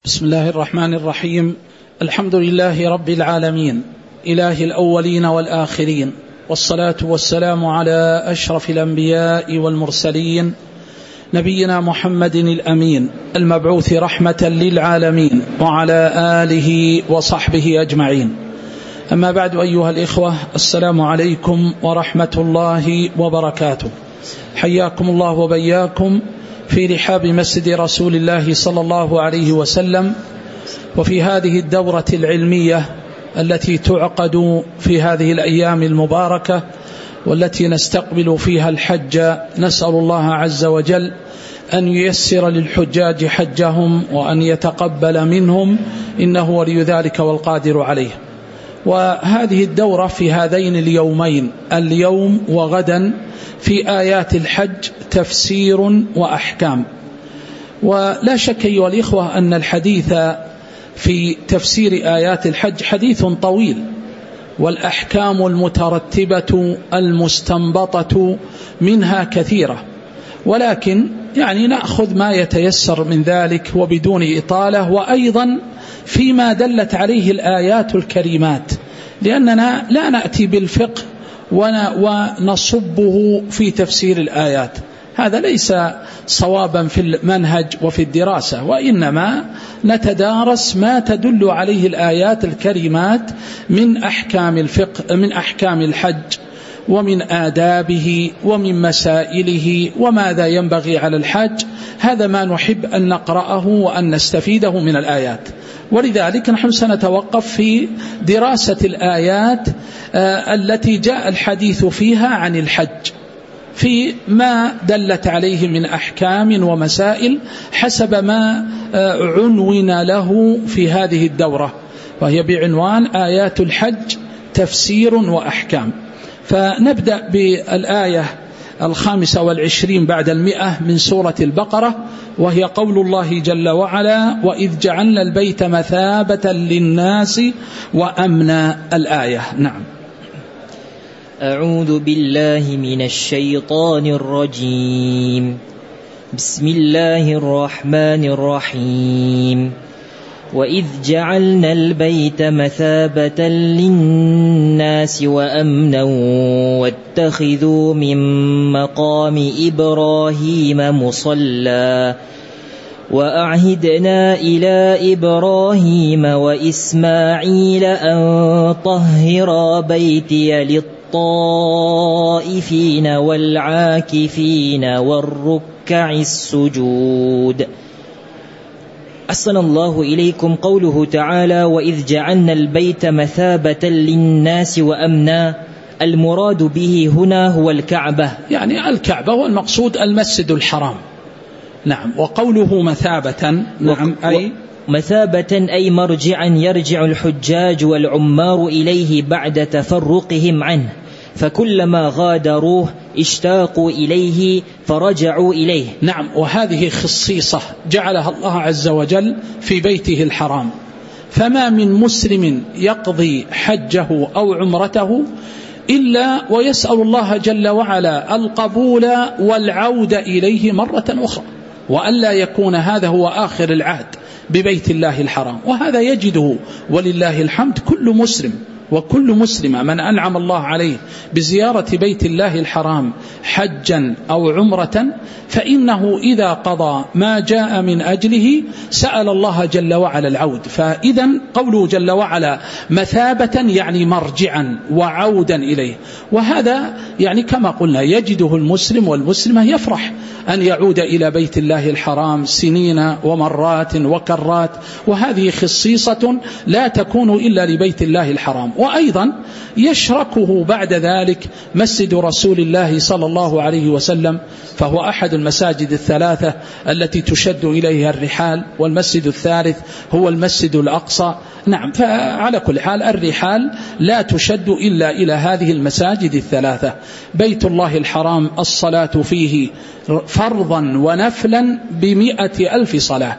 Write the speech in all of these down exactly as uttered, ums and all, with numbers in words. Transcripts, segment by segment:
بسم الله الرحمن الرحيم. الحمد لله رب العالمين، إله الأولين والآخرين، والصلاة والسلام على أشرف الأنبياء والمرسلين، نبينا محمد الأمين المبعوث رحمة للعالمين، وعلى آله وصحبه أجمعين. أما بعد، أيها الإخوة، السلام عليكم ورحمة الله وبركاته. حياكم الله وبياكم في رحاب مسجد رسول الله صلى الله عليه وسلم، وفي هذه الدورة العلمية التي تعقد في هذه الأيام المباركة، والتي نستقبل فيها الحج. نسأل الله عز وجل أن ييسر للحجاج حجهم وأن يتقبل منهم، إنه ولي ذلك والقادر عليه. وهذه الدورة في هذين اليومين، اليوم وغدا، في آيات الحج تفسير وأحكام. ولا شك أيها الإخوة أن الحديث في تفسير آيات الحج حديث طويل، والأحكام المترتبة المستنبطة منها كثيرة، ولكن يعني نأخذ ما يتيسر من ذلك وبدون إطالة، وأيضا فيما دلت عليه الآيات الكريمات، لأننا لا نأتي بالفقه ونصبه في تفسير الآيات، هذا ليس صوابا في المنهج وفي الدراسة، وإنما نتدارس ما تدل عليه الآيات الكريمات من أحكام الفقه، من أحكام الحج، ومن آدابه، ومن مسائله، وماذا ينبغي على الحج. هذا ما نحب أن نقرأه وأن نستفيده من الآيات، ولذلك نحن سنتوقف في دراسة الآيات التي جاء الحديث فيها عن الحج، في ما دلت عليه من أحكام ومسائل حسب ما عنون له في هذه الدورة، وهي بعنوان آيات الحج تفسير وأحكام. فنبدأ بالآية الخامسة والعشرين بعد المئة من سورة البقرة، وهي قول الله جل وعلا: وإذ جعلنا البيت مثابة للناس وأمنا. الآية. نعم. أعوذ بالله من الشيطان الرجيم. بسم الله الرحمن الرحيم. وإذ جعلنا البيت مثابة للناس وأمنا واتخذوا من مقام إبراهيم مصلى وأعهدنا إلى إبراهيم وإسماعيل أن طهرا بيتي للطائفين والعاكفين والركع السجود. أحسن الله إليكم. قوله تعالى: وإذ جعلنا البيت مثابة للناس وأمنا، المراد به هنا هو الكعبة، يعني الكعبة، والمقصود المسجد الحرام. نعم. وقوله مثابة، نعم، أي مثابة أي مرجعا يرجع الحجاج والعمار إليه بعد تفرقهم عنه، فكلما غادروه اشتاقوا إليه فرجعوا إليه. نعم. وهذه خصيصة جعلها الله عز وجل في بيته الحرام، فما من مسلم يقضي حجه أو عمرته إلا ويسأل الله جل وعلا القبول والعودة إليه مرة أخرى، وألا يكون هذا هو آخر العهد ببيت الله الحرام. وهذا يجده ولله الحمد كل مسلم وكل مسلمة من أنعم الله عليه بزيارة بيت الله الحرام حجا أو عمرة، فإنه إذا قضى ما جاء من أجله سأل الله جل وعلا العود. فإذا قوله جل وعلا مثابة يعني مرجعا وعودا إليه، وهذا يعني كما قلنا يجده المسلم والمسلمة يفرح أن يعود إلى بيت الله الحرام سنين ومرات وكرات، وهذه خصيصة لا تكون إلا لبيت الله الحرام. وأيضا يشركه بعد ذلك مسجد رسول الله صلى الله عليه وسلم، فهو أحد المساجد الثلاثة التي تشد إليها الرحال، والمسجد الثالث هو المسجد الأقصى. نعم. فعلى كل حال الرحال لا تشد إلا إلى هذه المساجد الثلاثة. بيت الله الحرام الصلاة فيه فرضا ونفلا بمئة ألف صلاة،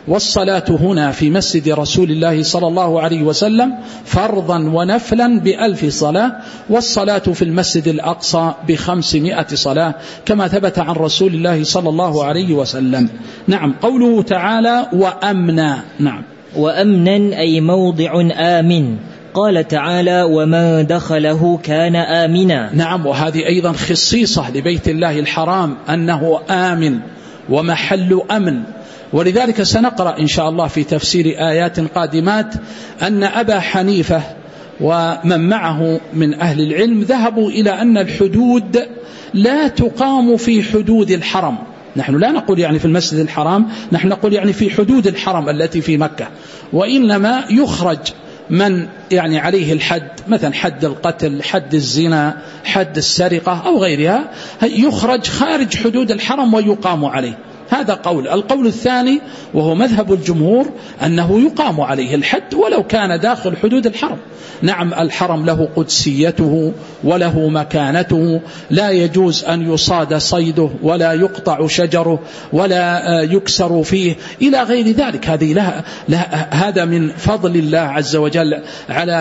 والصلاة هنا في مسجد رسول الله صلى الله عليه وسلم فرضا ونفلا بألف صلاة، والصلاة في المسجد الأقصى بخمسمائة صلاة كما ثبت عن رسول الله صلى الله عليه وسلم. نعم. قوله تعالى وأمنا. نعم. وأمنا أي موضع آمن. قال تعالى ومن دخله كان آمنا. نعم. وهذه أيضا خصيصة لبيت الله الحرام أنه آمن ومحل أمن، ولذلك سنقرأ إن شاء الله في تفسير آيات قادمات أن أبا حنيفة ومن معه من أهل العلم ذهبوا إلى أن الحدود لا تقام في حدود الحرم. نحن لا نقول يعني في المسجد الحرام، نحن نقول يعني في حدود الحرم التي في مكة، وإنما يخرج من يعني عليه الحد، مثلا حد القتل، حد الزنا، حد السرقة أو غيرها، يخرج خارج حدود الحرم ويقام عليه. هذا قول. القول الثاني وهو مذهب الجمهور أنه يقام عليه الحد ولو كان داخل حدود الحرم. نعم. الحرم له قدسيته وله مكانته، لا يجوز أن يصاد صيده ولا يقطع شجره ولا يكسر فيه إلى غير ذلك. هذه لها, لها هذا من فضل الله عز وجل على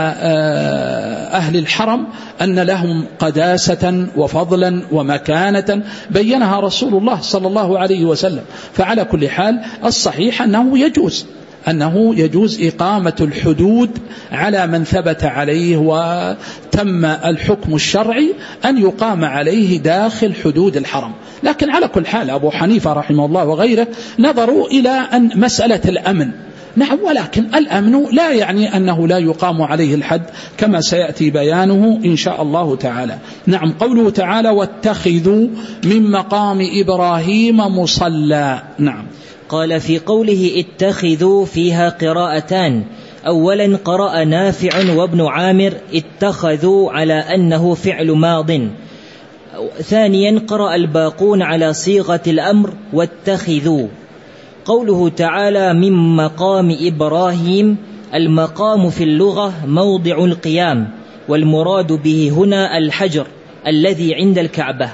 أهل الحرم أن لهم قداسة وفضلا ومكانة بينها رسول الله صلى الله عليه وسلم. فعلى كل حال الصحيح أنه يجوز أنه يجوز إقامة الحدود على من ثبت عليه وتم الحكم الشرعي أن يقام عليه داخل حدود الحرم. لكن على كل حال أبو حنيفة رحمه الله وغيره نظروا إلى أن مسألة الأمن. نعم. ولكن الأمن لا يعني أنه لا يقام عليه الحد كما سيأتي بيانه إن شاء الله تعالى. نعم. قوله تعالى واتخذوا من مقام إبراهيم مصلى. نعم. قال في قوله اتخذوا فيها قراءتان. أولا قرأ نافع وابن عامر اتخذوا على أنه فعل ماض. ثانيا قرأ الباقون على صيغة الأمر واتخذوا. قوله تعالى من مقام إبراهيم، المقام في اللغة موضع القيام، والمراد به هنا الحجر الذي عند الكعبة.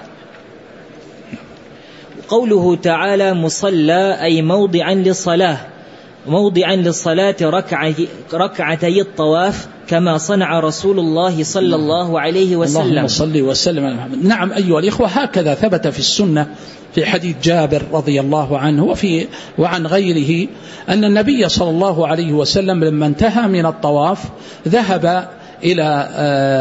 قوله تعالى مصلى أي موضعا للصلاة، موضعا للصلاة ركعتي الطواف كما صنع رسول الله صلى الله عليه وسلم. اللهم صل وسلم على محمد. نعم أيها الإخوة، هكذا ثبت في السنة في حديث جابر رضي الله عنه وفي وعن غيره أن النبي صلى الله عليه وسلم لما انتهى من الطواف ذهب إلى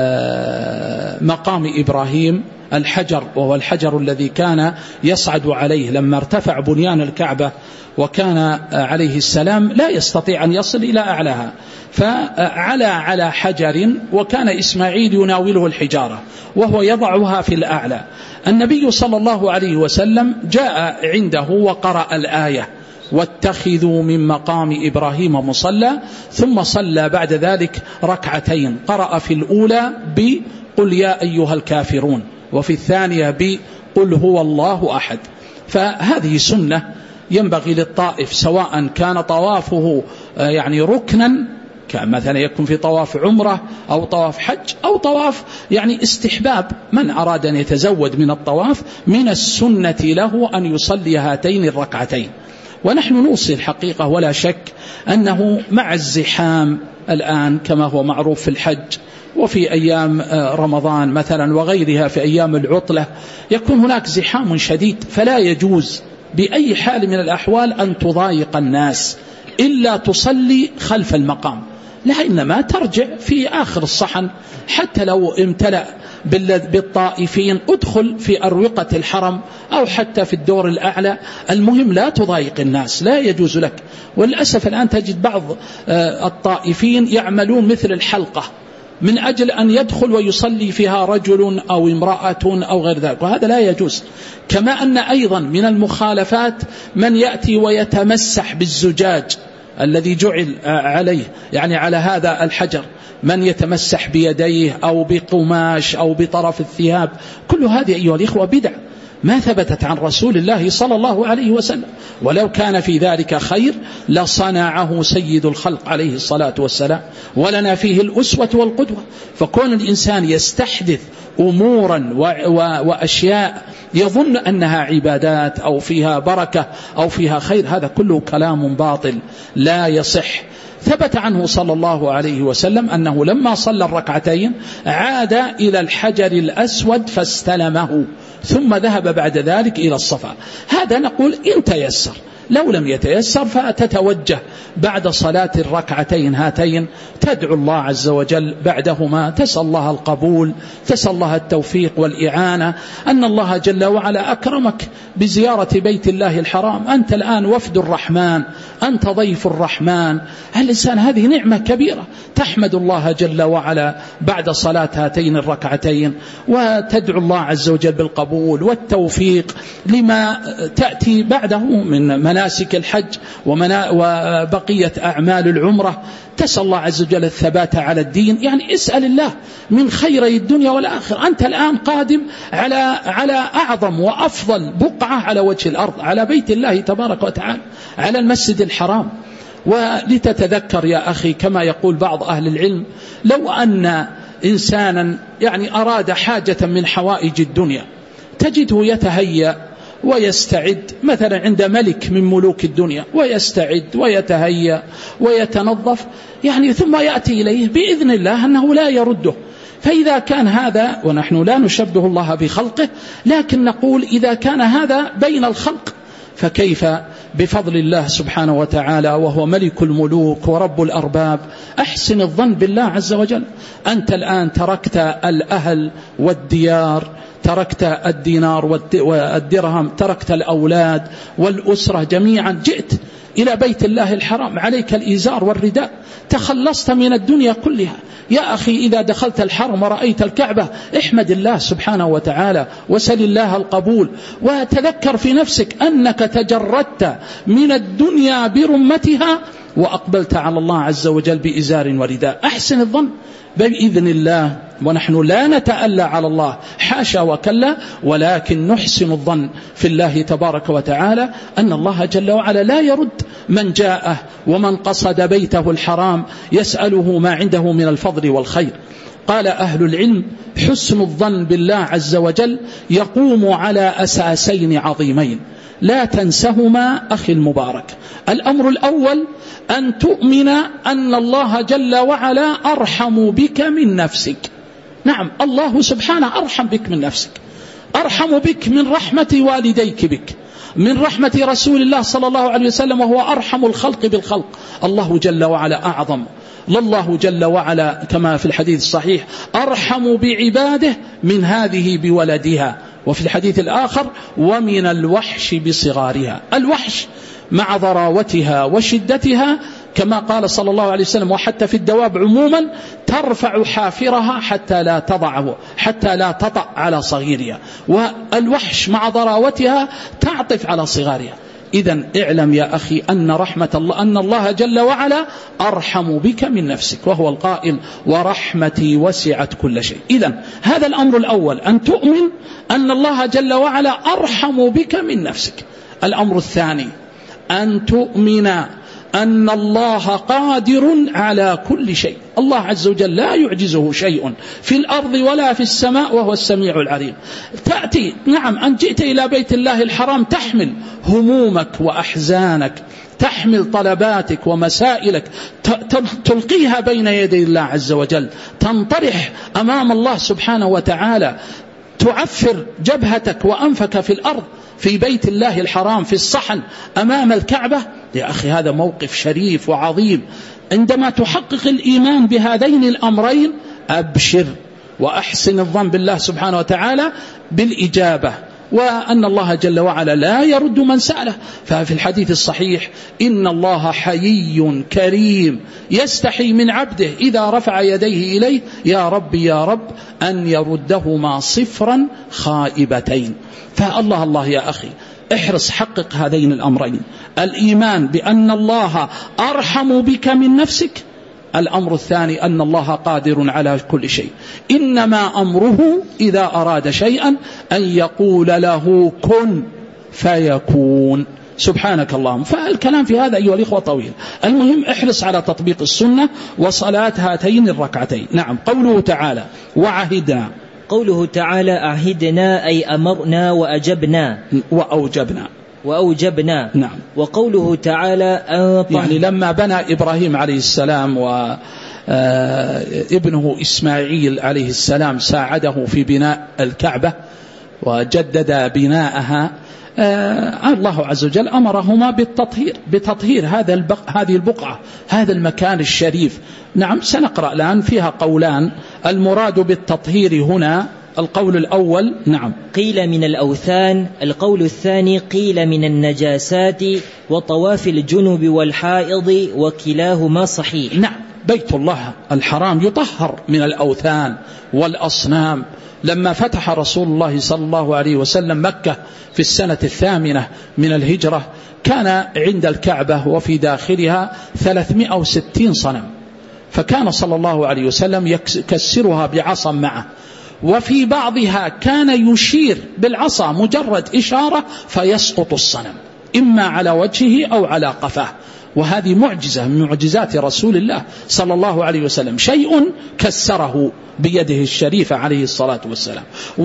مقام إبراهيم الحجر، وهو الحجر الذي كان يصعد عليه لما ارتفع بنيان الكعبة، وكان عليه السلام لا يستطيع أن يصل إلى أعلاها، فعلى على حجر، وكان إسماعيل يناوله الحجارة وهو يضعها في الأعلى. النبي صلى الله عليه وسلم جاء عنده وقرأ الآية واتخذوا من مقام إبراهيم مصلى، ثم صلى بعد ذلك ركعتين، قرأ في الأولى بقل يا أيها الكافرون، وفي الثانية بقل هو الله أحد. فهذه سنة ينبغي للطائف، سواء كان طوافه يعني ركنا كمثلا يكون في طواف عمرة أو طواف حج أو طواف يعني استحباب، من أراد أن يتزود من الطواف من السنة له أن يصلي هاتين الركعتين. ونحن نوصي الحقيقة ولا شك أنه مع الزحام الآن كما هو معروف في الحج وفي أيام رمضان مثلا وغيرها في أيام العطلة يكون هناك زحام شديد، فلا يجوز بأي حال من الأحوال أن تضايق الناس إلا تصلي خلف المقام، لا إنما ترجع في آخر الصحن حتى لو امتلأ بالطائفين، ادخل في أروقة الحرم أو حتى في الدور الأعلى، المهم لا تضايق الناس، لا يجوز لك. وللأسف الآن تجد بعض الطائفين يعملون مثل الحلقة من أجل أن يدخل ويصلي فيها رجل أو امرأة أو غير ذلك، وهذا لا يجوز. كما أن أيضا من المخالفات من يأتي ويتمسح بالزجاج الذي جعل عليه يعني على هذا الحجر، من يتمسح بيديه أو بقماش أو بطرف الثياب، كل هذه أيها الإخوة بدع. ما ثبتت عن رسول الله صلى الله عليه وسلم، ولو كان في ذلك خير لصنعه سيد الخلق عليه الصلاة والسلام، ولنا فيه الأسوة والقدوة. فكون الإنسان يستحدث أمورا وأشياء يظن أنها عبادات أو فيها بركة أو فيها خير، هذا كله كلام باطل لا يصح. ثبت عنه صلى الله عليه وسلم أنه لما صلى الركعتين عاد إلى الحجر الأسود فاستلمه، ثم ذهب بعد ذلك إلى الصفا. هذا نقول إن تيسر، لو لم يتيسر فتتوجه بعد صلاة الركعتين هاتين تدعو الله عز وجل بعدهما، تسأل الله القبول، تسأل الله التوفيق والإعانة، أن الله جل وعلا أكرمك بزيارة بيت الله الحرام، أنت الآن وفد الرحمن، أنت ضيف الرحمن. الإنسان هذه نعمة كبيرة، تحمد الله جل وعلا بعد صلاة هاتين الركعتين، وتدعو الله عز وجل بالقبول والتوفيق لما تأتي بعده من مناسك الحج وبقية أعمال العمرة. تسأل الله عز وجل الثبات على الدين، يعني اسأل الله من خيري الدنيا والآخرة. أنت الآن قادم على على أعظم وأفضل بقعة على وجه الأرض، على بيت الله تبارك وتعالى، على المسجد الحرام. ولتتذكر يا أخي كما يقول بعض أهل العلم، لو أن إنسانا يعني أراد حاجة من حوائج الدنيا تجده يتهيأ ويستعد، مثلا عند ملك من ملوك الدنيا، ويستعد ويتهيأ ويتنظف، يعني ثم يأتي إليه بإذن الله أنه لا يرده. فإذا كان هذا، ونحن لا نشبه الله بخلقه، لكن نقول إذا كان هذا بين الخلق فكيف بفضل الله سبحانه وتعالى وهو ملك الملوك ورب الأرباب. أحسن الظن بالله عز وجل. أنت الآن تركت الأهل والديار، تركت الدينار والدرهم، تركت الأولاد والأسرة جميعا، جئت إلى بيت الله الحرام، عليك الإزار والرداء، تخلصت من الدنيا كلها. يا أخي إذا دخلت الحرم ورأيت الكعبة احمد الله سبحانه وتعالى وسل الله القبول، وتذكر في نفسك أنك تجردت من الدنيا برمتها وأقبلت على الله عز وجل بإزار ورداء. أحسن الظن بإذن الله، ونحن لا نتألى على الله حاشا وكلا، ولكن نحسن الظن في الله تبارك وتعالى أن الله جل وعلا لا يرد من جاءه ومن قصد بيته الحرام يسأله ما عنده من الفضل والخير. قال أهل العلم: حسن الظن بالله عز وجل يقوم على أساسين عظيمين لا تنسهما أخي المبارك. الأمر الأول أن تؤمن أن الله جل وعلا أرحم بك من نفسك. نعم، الله سبحانه أرحم بك من نفسك، أرحم بك من رحمة والديك بك، من رحمة رسول الله صلى الله عليه وسلم وهو أرحم الخلق بالخلق. الله جل وعلا أعظم، لله جل وعلا كما في الحديث الصحيح أرحم بعباده من هذه بولدها، وفي الحديث الآخر ومن الوحش بصغارها. الوحش مع ضراوتها وشدتها كما قال صلى الله عليه وسلم، وحتى في الدواب عموما ترفع حافرها حتى لا تضعه حتى لا تطأ على صغيرها، والوحش مع ضراوتها تعطف على صغارها. إذن اعلم يا أخي أن رحمة الله أن الله جل وعلا أرحم بك من نفسك، وهو القائل: ورحمتي وسعت كل شيء. إذن هذا الأمر الأول، أن تؤمن أن الله جل وعلا أرحم بك من نفسك. الأمر الثاني أن تؤمن أن الله قادر على كل شيء. الله عز وجل لا يعجزه شيء في الأرض ولا في السماء وهو السميع العليم. تأتي نعم أن جئت إلى بيت الله الحرام تحمل همومك وأحزانك، تحمل طلباتك ومسائلك، تلقيها بين يدي الله عز وجل، تنطرح أمام الله سبحانه وتعالى، تعفر جبهتك وأنفك في الأرض في بيت الله الحرام في الصحن أمام الكعبة. يا أخي هذا موقف شريف وعظيم. عندما تحقق الإيمان بهذين الأمرين أبشر وأحسن الظن بالله سبحانه وتعالى بالإجابة، وأن الله جل وعلا لا يرد من سأله. ففي الحديث الصحيح: إن الله حيي كريم يستحي من عبده إذا رفع يديه إليه يا رب يا رب أن يردهما صفرا خائبتين. فالله الله يا أخي احرص، حقق هذين الأمرين: الإيمان بأن الله أرحم بك من نفسك، الأمر الثاني أن الله قادر على كل شيء، إنما أمره إذا أراد شيئا أن يقول له كن فيكون. سبحانك اللهم. فالكلام في هذا أيها الإخوة طويل، المهم احرص على تطبيق السنة وصلاة هاتين الركعتين. نعم. قوله تعالى وعهدنا، قوله تعالى عهدنا أي أمرنا وأجبنا وأوجبنا وأوجبنا. نعم. وقوله تعالى يعني لما بنى إبراهيم عليه السلام وابنه إسماعيل عليه السلام ساعده في بناء الكعبة وجدد بناءها، آه الله عز وجل أمرهما بالتطهير بتطهير هذا البق هذه البقعة، هذا المكان الشريف. نعم. سنقرأ الآن فيها قولان. المراد بالتطهير هنا القول الأول نعم قيل من الأوثان، القول الثاني قيل من النجاسات وطواف الجنب والحائض، وكلاهما صحيح. نعم. بيت الله الحرام يطهر من الأوثان والأصنام. لما فتح رسول الله صلى الله عليه وسلم مكة في السنة الثامنة من الهجرة كان عند الكعبة وفي داخلها ثلاثمائة وستين صنم، فكان صلى الله عليه وسلم يكسرها بعصا معه، وفي بعضها كان يشير بالعصا مجرد إشارة فيسقط الصنم إما على وجهه أو على قفاه. وهذه معجزة من معجزات رسول الله صلى الله عليه وسلم، شيء كسره بيده الشريفة عليه الصلاة والسلام،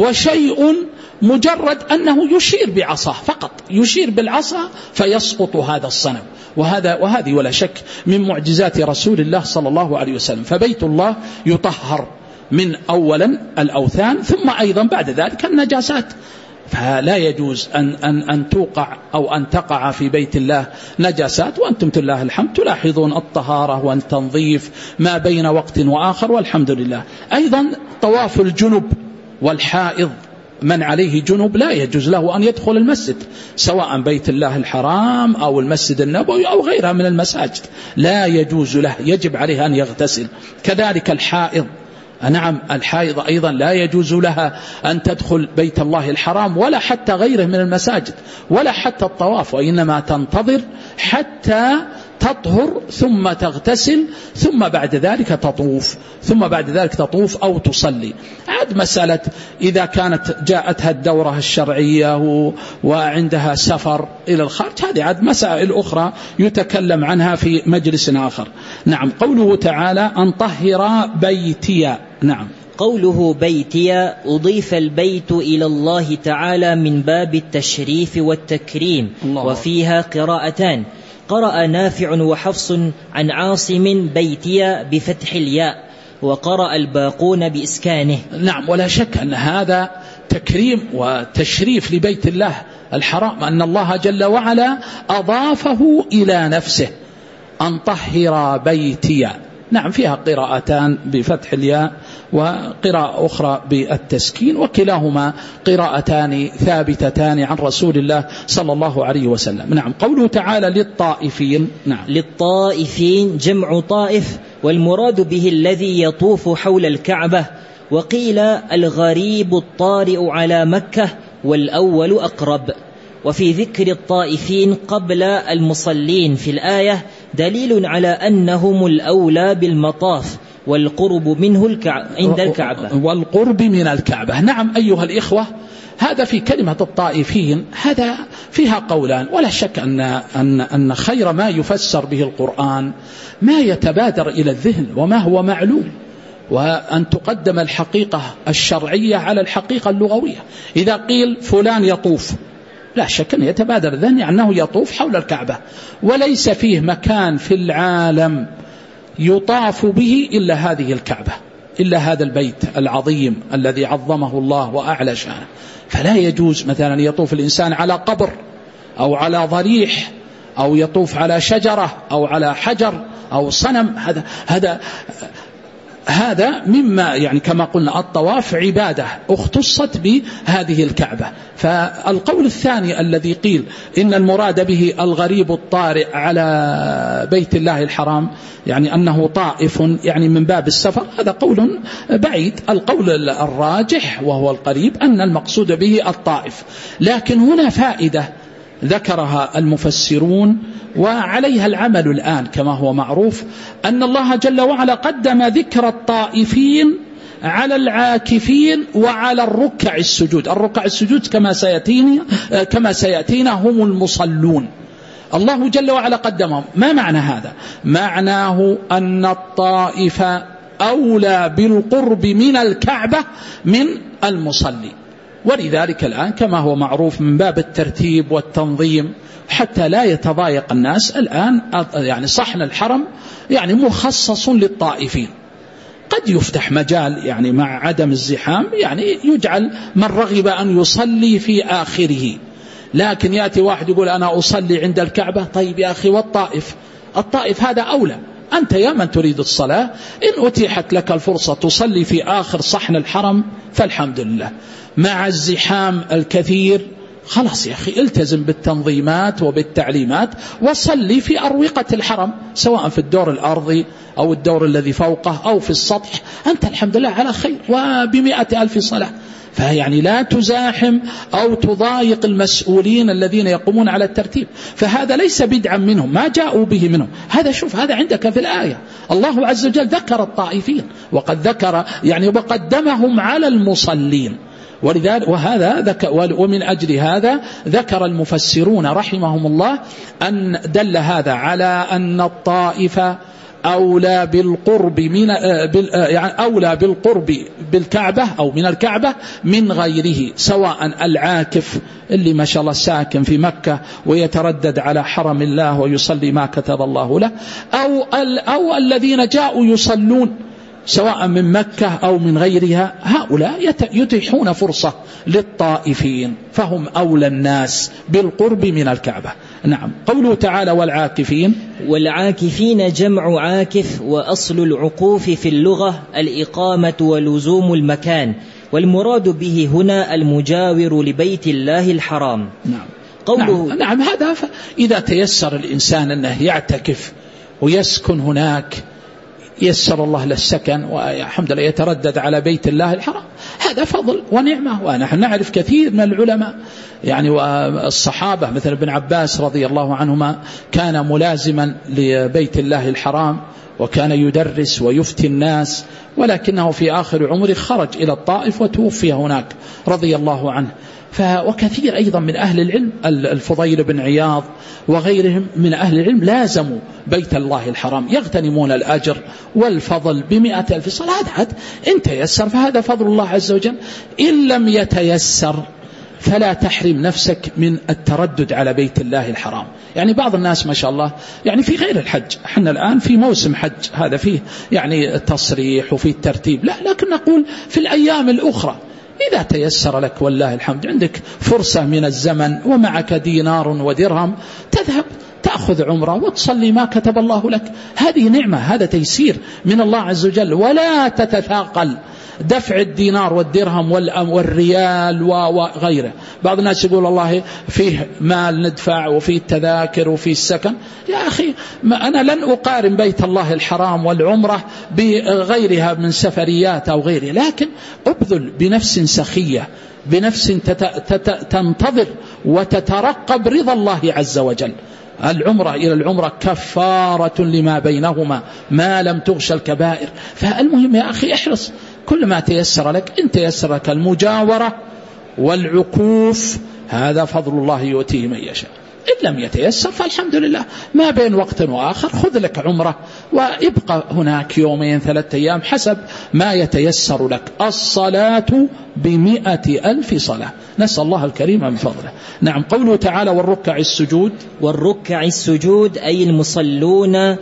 وشيء مجرد أنه يشير بعصاه فقط، يشير بالعصا فيسقط هذا الصنم. وهذا وهذه ولا شك من معجزات رسول الله صلى الله عليه وسلم. فبيت الله يطهر من أولا الأوثان، ثم أيضا بعد ذلك النجاسات. فلا يجوز أن, أن, أن توقع أو أن تقع في بيت الله نجاسات، وأنتم لله الحمد تلاحظون الطهارة والتنظيف ما بين وقت وآخر والحمد لله. أيضا طواف الجنب والحائض، من عليه جنب لا يجوز له أن يدخل المسجد، سواء بيت الله الحرام أو المسجد النبوي أو غيرها من المساجد، لا يجوز له، يجب عليه أن يغتسل. كذلك الحائض، نعم الحائض أيضا لا يجوز لها أن تدخل بيت الله الحرام ولا حتى غيره من المساجد ولا حتى الطواف، وإنما تنتظر حتى تطهر ثم تغتسل ثم بعد ذلك تطوف ثم بعد ذلك تطوف أو تصلي. عاد مسألة إذا كانت جاءتها الدورة الشرعية وعندها سفر إلى الخارج، هذه عاد مسائل أخرى يتكلم عنها في مجلس آخر. نعم. قوله تعالى أن طهر بيتي. نعم. قوله بيتي أضيف البيت إلى الله تعالى من باب التشريف والتكريم، الله. وفيها قراءتان، قرأ نافع وحفص عن عاصم بيتي بفتح الياء، وقرأ الباقون بإسكانه. نعم. ولا شك أن هذا تكريم وتشريف لبيت الله الحرام، أن الله جل وعلا أضافه إلى نفسه. أن طهر بيتي. نعم. فيها قراءتان بفتح الياء وقراءة أخرى بالتسكين، وكلاهما قراءتان ثابتتان عن رسول الله صلى الله عليه وسلم. نعم. قوله تعالى للطائفين. نعم. للطائفين جمع طائف، والمراد به الذي يطوف حول الكعبة، وقيل الغريب الطارئ على مكة، والأول أقرب. وفي ذكر الطائفين قبل المصلين في الآية دليل على أنهم الأولى بالمطاف والقرب منه الكعب عند الكعبة والقرب من الكعبة. نعم أيها الإخوة، هذا في كلمة الطائفين هذا فيها قولان، ولا شك أن, أن, أن خير ما يفسر به القرآن ما يتبادر إلى الذهن وما هو معلوم، وأن تقدم الحقيقة الشرعية على الحقيقة اللغوية. إذا قيل فلان يطوف، لا شك أن يتبادر الذهن أنه يطوف حول الكعبة، وليس فيه مكان في العالم يطاف به إلا هذه الكعبة، إلا هذا البيت العظيم الذي عظمه الله وأعلى شانه. فلا يجوز مثلا يطوف الإنسان على قبر أو على ضريح أو يطوف على شجرة أو على حجر أو صنم. هذا هذا هذا مما يعني كما قلنا الطواف عبادة اختصت بهذه الكعبة. فالقول الثاني الذي قيل إن المراد به الغريب الطارئ على بيت الله الحرام، يعني أنه طائف يعني من باب السفر، هذا قول بعيد. القول الراجح وهو القريب أن المقصود به الطائف. لكن هنا فائدة ذكرها المفسرون وعليها العمل الآن كما هو معروف، أن الله جل وعلا قدم ذكر الطائفين على العاكفين وعلى الركع السجود. الركع السجود كما سيأتينا كما سيأتينا هم المصلون، الله جل وعلا قدمهم. ما معنى هذا؟ معناه أن الطائفة أولى بالقرب من الكعبة من المصلي، ولذلك الآن كما هو معروف من باب الترتيب والتنظيم حتى لا يتضايق الناس، الآن يعني صحن الحرم يعني مخصص للطائفين. قد يفتح مجال يعني مع عدم الزحام يعني يجعل من رغب أن يصلي في آخره، لكن يأتي واحد يقول أنا أصلي عند الكعبة. طيب يا أخي والطائف، الطائف هذا أولى. أنت يا من تريد الصلاة إن أتيحت لك الفرصة تصلي في آخر صحن الحرم فالحمد لله. مع الزحام الكثير خلاص يا أخي التزم بالتنظيمات وبالتعليمات وصلي في أروقة الحرم، سواء في الدور الأرضي أو الدور الذي فوقه أو في السطح، أنت الحمد لله على خير وبمئة ألف صلاة. فيعني لا تزاحم أو تضايق المسؤولين الذين يقومون على الترتيب، فهذا ليس بدعا منهم، ما جاءوا به منهم. هذا شوف هذا عندك في الآية الله عز وجل ذكر الطائفين وقد ذكر يعني وقدمهم على المصلين، ولذلك وهذا ذكر ومن أجل هذا ذكر المفسرون رحمهم الله أن دل هذا على أن الطائفة أولى بالقرب من يعني أولى بالقرب بالكعبة أو من الكعبة من غيره، سواء العاكف اللي ما شاء الله ساكن في مكة ويتردد على حرم الله ويصلي ما كتب الله له، أو أو الذين جاءوا يصلون سواء من مكة أو من غيرها، هؤلاء يتيحون فرصة للطائفين فهم أولى الناس بالقرب من الكعبة. نعم. قوله تعالى والعاكفين، والعاكفين جمع عاكف، وأصل العقوف في اللغة الإقامة ولزوم المكان، والمراد به هنا المجاور لبيت الله الحرام. نعم. قوله نعم. نعم هذا إذا تيسر الإنسان أنه يعتكف ويسكن هناك يسر الله للسكن والحمد لله يتردد على بيت الله الحرام، هذا فضل ونعمة. ونحن نعرف كثير من العلماء يعني والصحابة مثل ابن عباس رضي الله عنهما كان ملازما لبيت الله الحرام وكان يدرس ويفتي الناس، ولكنه في آخر عمره خرج إلى الطائف وتوفي هناك رضي الله عنه. وكثير أيضا من أهل العلم الفضيل بن عياض وغيرهم من أهل العلم لازموا بيت الله الحرام يغتنمون الأجر والفضل بمئة ألف صلاة. هذا إن تيسر فهذا فضل الله عز وجل، إن لم يتيسر فلا تحرم نفسك من التردد على بيت الله الحرام. يعني بعض الناس ما شاء الله يعني في غير الحج، احنا الآن في موسم حج هذا فيه يعني تصريح وفيه ترتيب، لا لكن نقول في الأيام الأخرى إذا تيسر لك والله الحمد عندك فرصة من الزمن ومعك دينار ودرهم تذهب تأخذ عمرة وتصلي ما كتب الله لك، هذه نعمة، هذا تيسير من الله عز وجل. ولا تتثاقل دفع الدينار والدرهم والريال وغيره. بعض الناس يقول الله فيه مال ندفع وفيه التذاكر وفيه السكن. يا أخي ما أنا لن أقارن بيت الله الحرام والعمرة بغيرها من سفريات أو غيره، لكن أبذل بنفس سخية، بنفس تنتظر وتترقب رضا الله عز وجل. العمرة إلى العمرة كفارة لما بينهما ما لم تغش الكبائر. فالمهم يا أخي احرص كل ما تيسر لك، إن تيسر لك المجاورة والعكوف هذا فضل الله يؤتيه من يشاء، إن لم يتيسر فالحمد لله ما بين وقت وآخر خذ لك عمرة وابقى هناك يومين ثلاثة أيام حسب ما يتيسر لك. الصلاة بمئة ألف صلاة، نسأل الله الكريم من فضله. نعم. قوله تعالى والركع السجود، والركع السجود أي المصلون،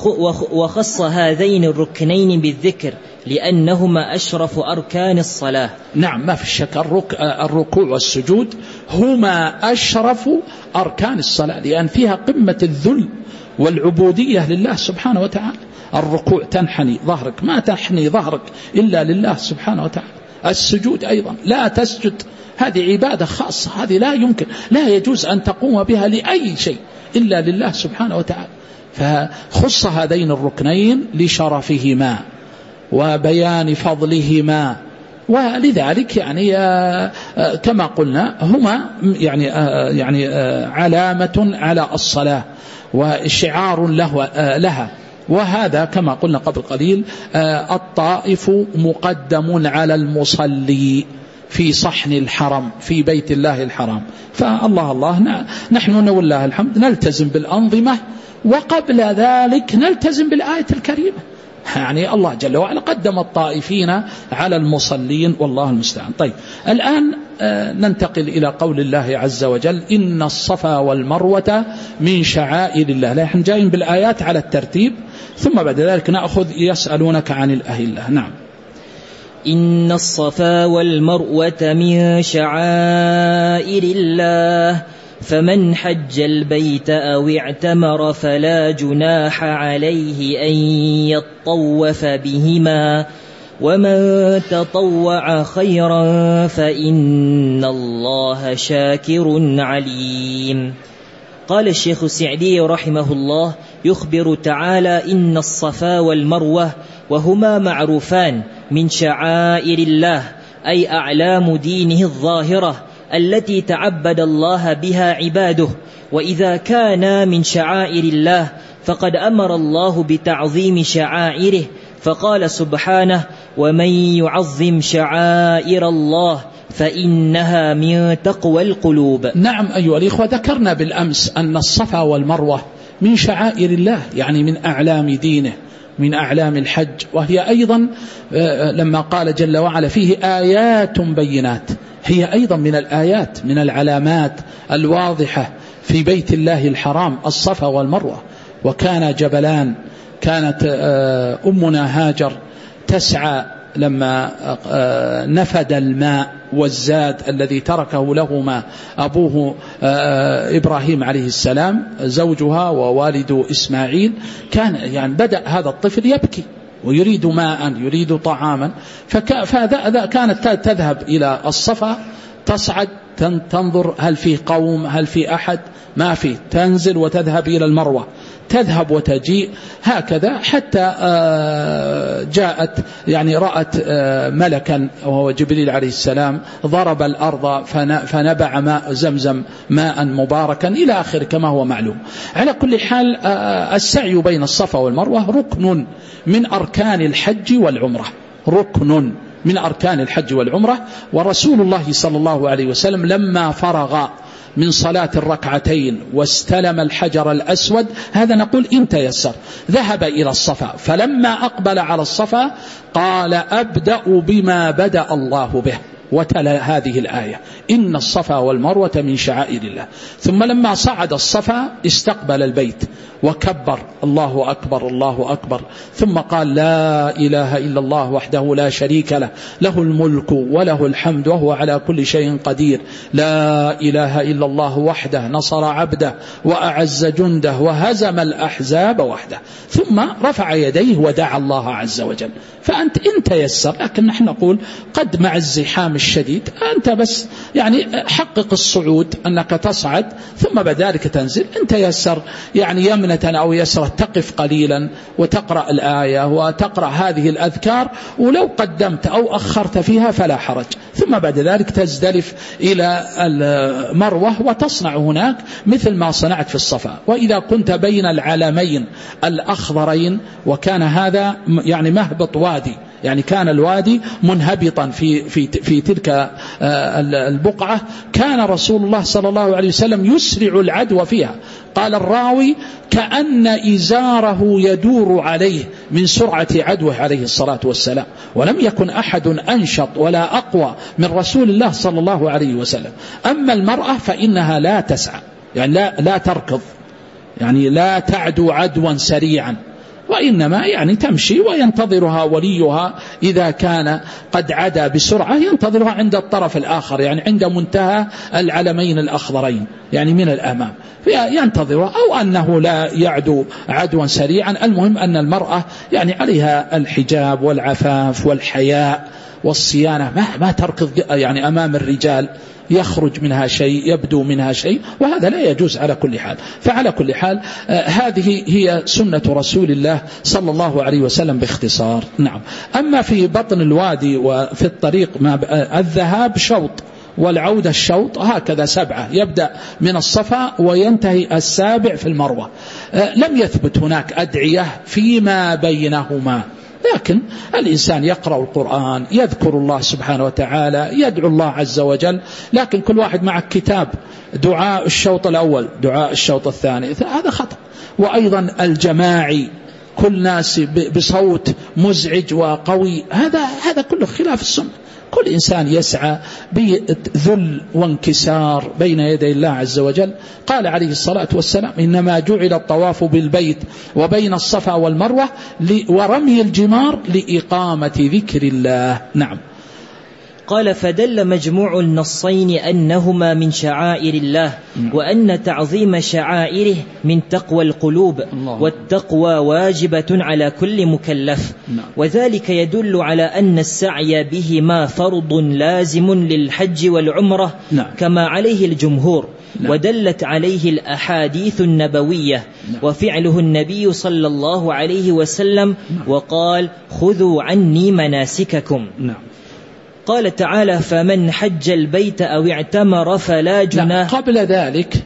وخص هذين الركنين بالذكر لأنهما أشرف أركان الصلاة. نعم ما في الشك الركوع والسجود هما أشرف أركان الصلاة، لأن فيها قمة الذل والعبودية لله سبحانه وتعالى. الركوع تنحني ظهرك، ما تحني ظهرك إلا لله سبحانه وتعالى. السجود أيضا لا تسجد، هذه عبادة خاصة، هذه لا يمكن لا يجوز أن تقوم بها لأي شيء إلا لله سبحانه وتعالى. فخص هذين الركنين لشرفهما وبيان فضلهما ولذلك يعني كما قلنا هما يعني يعني علامة على الصلاة وشعار له لها. وهذا كما قلنا قبل قليل الطائف مقدم على المصلي في صحن الحرم في بيت الله الحرام. فالله الله نحن ولله الحمد نلتزم بالأنظمة، وقبل ذلك نلتزم بالآية الكريمة. يعني الله جل وعلا قدم الطائفين على المصلين والله المستعان. طيب الآن ننتقل إلى قول الله عز وجل إن الصفا والمروة من شعائر الله. نحن جايين بالآيات على الترتيب، ثم بعد ذلك نأخذ يسألونك عن الأهلة. نعم. إن الصفا والمروة من شعائر الله فمن حج البيت أو اعتمر فلا جناح عليه أن يطوف بهما ومن تطوع خيرا فإن الله شاكر عليم. قال الشيخ السعدي رحمه الله يخبر تعالى إن الصفا والمروة وهما معروفان من شعائر الله، أي أعلام دينه الظاهرة التي تعبد الله بها عباده. وإذا كان من شعائر الله فقد أمر الله بتعظيم شعائره، فقال سبحانه ومن يعظم شعائر الله فإنها من تقوى القلوب. نعم أيها الإخوة، ذكرنا بالأمس أن الصفا والمروة من شعائر الله، يعني من أعلام دينه، من أعلام الحج، وهي أيضا لما قال جل وعلا فيه آيات بينات، هي أيضا من الآيات من العلامات الواضحة في بيت الله الحرام الصفا والمروة. وكان جبلان، كانت أمنا هاجر تسعى لما نفد الماء والزاد الذي تركه لهما أبوه إبراهيم عليه السلام زوجها ووالد إسماعيل، كان يعني بدأ هذا الطفل يبكي ويريد ماء يريد طعاما، فكانت تذهب إلى الصفا تصعد تنظر هل في قوم هل في أحد، ما في، تنزل وتذهب إلى المروة، تذهب وتجيء هكذا حتى جاءت يعني رأت ملكا وهو جبريل عليه السلام ضرب الأرض فنبع ماء زمزم ماء مباركا إلى آخر كما هو معلوم. على كل حال السعي بين الصفا والمروة ركن من أركان الحج والعمرة، ركن من أركان الحج والعمرة. ورسول الله صلى الله عليه وسلم لما فرغ من صلاة الركعتين واستلم الحجر الأسود، هذا نقول إن تيسر، ذهب إلى الصفا، فلما أقبل على الصفا قال أبدأ بما بدأ الله به، وتلا هذه الآية إن الصفا والمروة من شعائر الله. ثم لما صعد الصفا استقبل البيت وكبر الله أكبر الله أكبر، ثم قال لا إله إلا الله وحده لا شريك له، له الملك وله الحمد وهو على كل شيء قدير، لا إله إلا الله وحده نصر عبده وأعز جنده وهزم الأحزاب وحده. ثم رفع يديه ودعا الله عز وجل. فأنت إن تيسر، لكن نحن نقول قد مع الزحام الشديد أنت بس يعني حقق الصعود أنك تصعد ثم بعد ذلك تنزل. إن تيسر يعني يمنة أو يسرة تقف قليلا وتقرأ الآية وتقرأ هذه الأذكار، ولو قدمت أو أخرت فيها فلا حرج. ثم بعد ذلك تزدلف إلى المروة وتصنع هناك مثل ما صنعت في الصفا. وإذا كنت بين العلمين الأخضرين، وكان هذا يعني مهبط وادي، يعني كان الوادي منهبطا في في في تلك البقعة، كان رسول الله صلى الله عليه وسلم يسرع العدو فيها. قال الراوي كأن إزاره يدور عليه من سرعة عدوه عليه الصلاة والسلام، ولم يكن أحد أنشط ولا أقوى من رسول الله صلى الله عليه وسلم. أما المرأة فإنها لا تسعى، يعني لا, لا تركض، يعني لا تعدو عدوا سريعا، وإنما يعني تمشي وينتظرها وليها إذا كان قد عدا بسرعة، ينتظرها عند الطرف الآخر، يعني عند منتهى العلمين الأخضرين يعني من الأمام، ينتظرها، أو أنه لا يعدو عدوا سريعا. المهم أن المرأة يعني عليها الحجاب والعفاف والحياء والصيانة، ما, ما تركض يعني أمام الرجال يخرج منها شيء يبدو منها شيء، وهذا لا يجوز على كل حال. فعلى كل حال آه هذه هي سنة رسول الله صلى الله عليه وسلم باختصار. نعم. أما في بطن الوادي وفي الطريق ما الذهاب شوط والعودة الشوط، هكذا سبعة، يبدأ من الصفا وينتهي السابع في المروة. آه لم يثبت هناك أدعية فيما بينهما، لكن الإنسان يقرأ القرآن، يذكر الله سبحانه وتعالى، يدعو الله عز وجل، لكن كل واحد مع كتاب دعاء الشوط الأول دعاء الشوط الثاني، هذا خطأ. وأيضا الجماعي كل ناس بصوت مزعج وقوي، هذا هذا كله خلاف السنة. كل إنسان يسعى بذل وانكسار بين يدي الله عز وجل. قال عليه الصلاة والسلام: إنما جعل الطواف بالبيت وبين الصفا والمروة ورمي الجمار لإقامة ذكر الله. نعم. قال: فدل مجموع النصين أنهما من شعائر الله، وأن تعظيم شعائره من تقوى القلوب، والتقوى واجبة على كل مكلف، وذلك يدل على أن السعي بهما فرض لازم للحج والعمرة كما عليه الجمهور، ودلت عليه الأحاديث النبوية، وفعله النبي صلى الله عليه وسلم، وقال: خذوا عني مناسككم. قال تعالى: فمن حج البيت أو اعتمر فلا جناح. قبل ذلك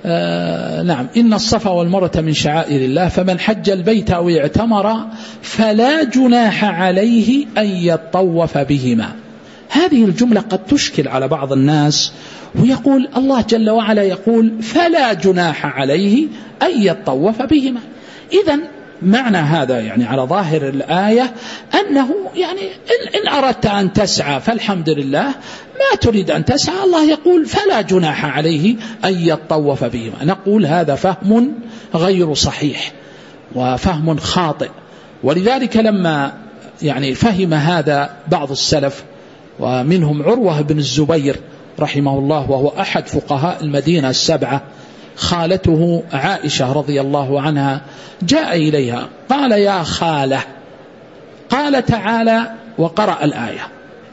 آه نعم إن الصفا والمروة من شعائر الله، فمن حج البيت أو اعتمر فلا جناح عليه أن يطوف بهما. هذه الجملة قد تشكل على بعض الناس، ويقول الله جل وعلا يقول: فلا جناح عليه أن يطوف بهما. إذن معنى هذا يعني على ظاهر الآية أنه يعني إن, إن أردت أن تسعى فالحمد لله، ما تريد أن تسعى الله يقول فلا جناح عليه أن يطوف بهما. نقول هذا فهم غير صحيح وفهم خاطئ. ولذلك لما يعني فهم هذا بعض السلف، ومنهم عروة بن الزبير رحمه الله، وهو أحد فقهاء المدينة السبعة، خالته عائشة رضي الله عنها جاء إليها قال: يا خالة، قال تعالى وقرأ الآية: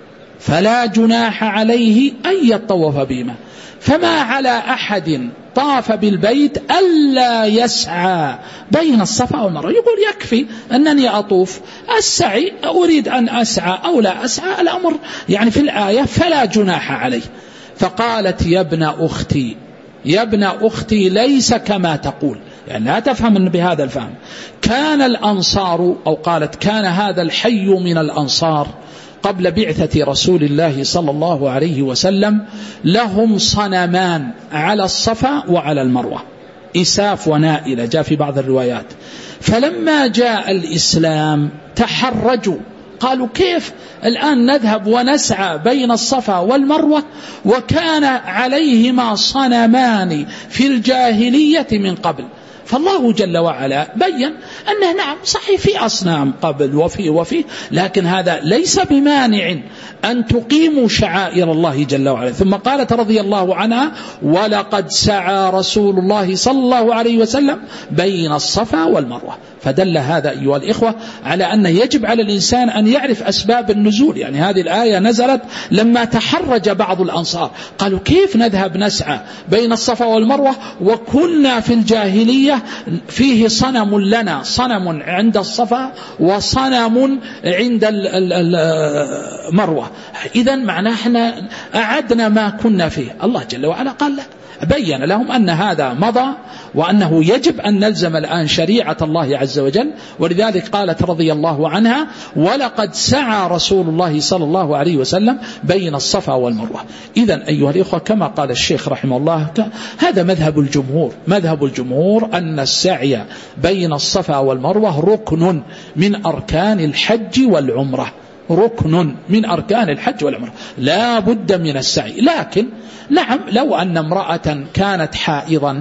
فلا جناح عليه أن يطوف بهما، فما على أحد طاف بالبيت ألا يسعى بين الصفا والمروة. يقول يكفي أنني أطوف، السعي أريد أن أسعى أو لا أسعى، الأمر يعني في الآية فلا جناح عليه. فقالت: يا ابن أختي يا ابن أختي ليس كما تقول، يعني لا تفهم بهذا الفهم. كان الأنصار، أو قالت كان هذا الحي من الأنصار قبل بعثة رسول الله صلى الله عليه وسلم لهم صنمان على الصفا وعلى المروة، إساف ونائلة، جاء في بعض الروايات. فلما جاء الإسلام تحرجوا، قالوا: كيف الآن نذهب ونسعى بين الصفا والمروة وكان عليهما صنمان في الجاهلية من قبل؟ فالله جل وعلا بيّن أنه نعم صحيح في أصنام قبل وفي وفي، لكن هذا ليس بمانع أن تقيموا شعائر الله جل وعلا. ثم قالت رضي الله عنها: ولقد سعى رسول الله صلى الله عليه وسلم بين الصفا والمروة. فدل هذا أيها الإخوة على أن يجب على الإنسان أن يعرف أسباب النزول. يعني هذه الآية نزلت لما تحرج بعض الأنصار، قالوا: كيف نذهب نسعى بين الصفا والمروة وكنا في الجاهلية فيه صنم لنا، صنم عند الصفا وصنم عند المروة، إذن معناه احنا أعدنا ما كنا فيه. الله جل وعلا قال لا، بين لهم أن هذا مضى وأنه يجب أن نلزم الآن شريعة الله عز وجل. ولذلك قالت رضي الله عنها: ولقد سعى رسول الله صلى الله عليه وسلم بين الصفا والمروة. إذن أيها الإخوة كما قال الشيخ رحمه الله، هذا مذهب الجمهور. مذهب الجمهور أن السعي بين الصفا والمروة ركن من أركان الحج والعمرة، ركن من أركان الحج والعمرة، لا بد من السعي. لكن نعم لو أن امرأة كانت حائضا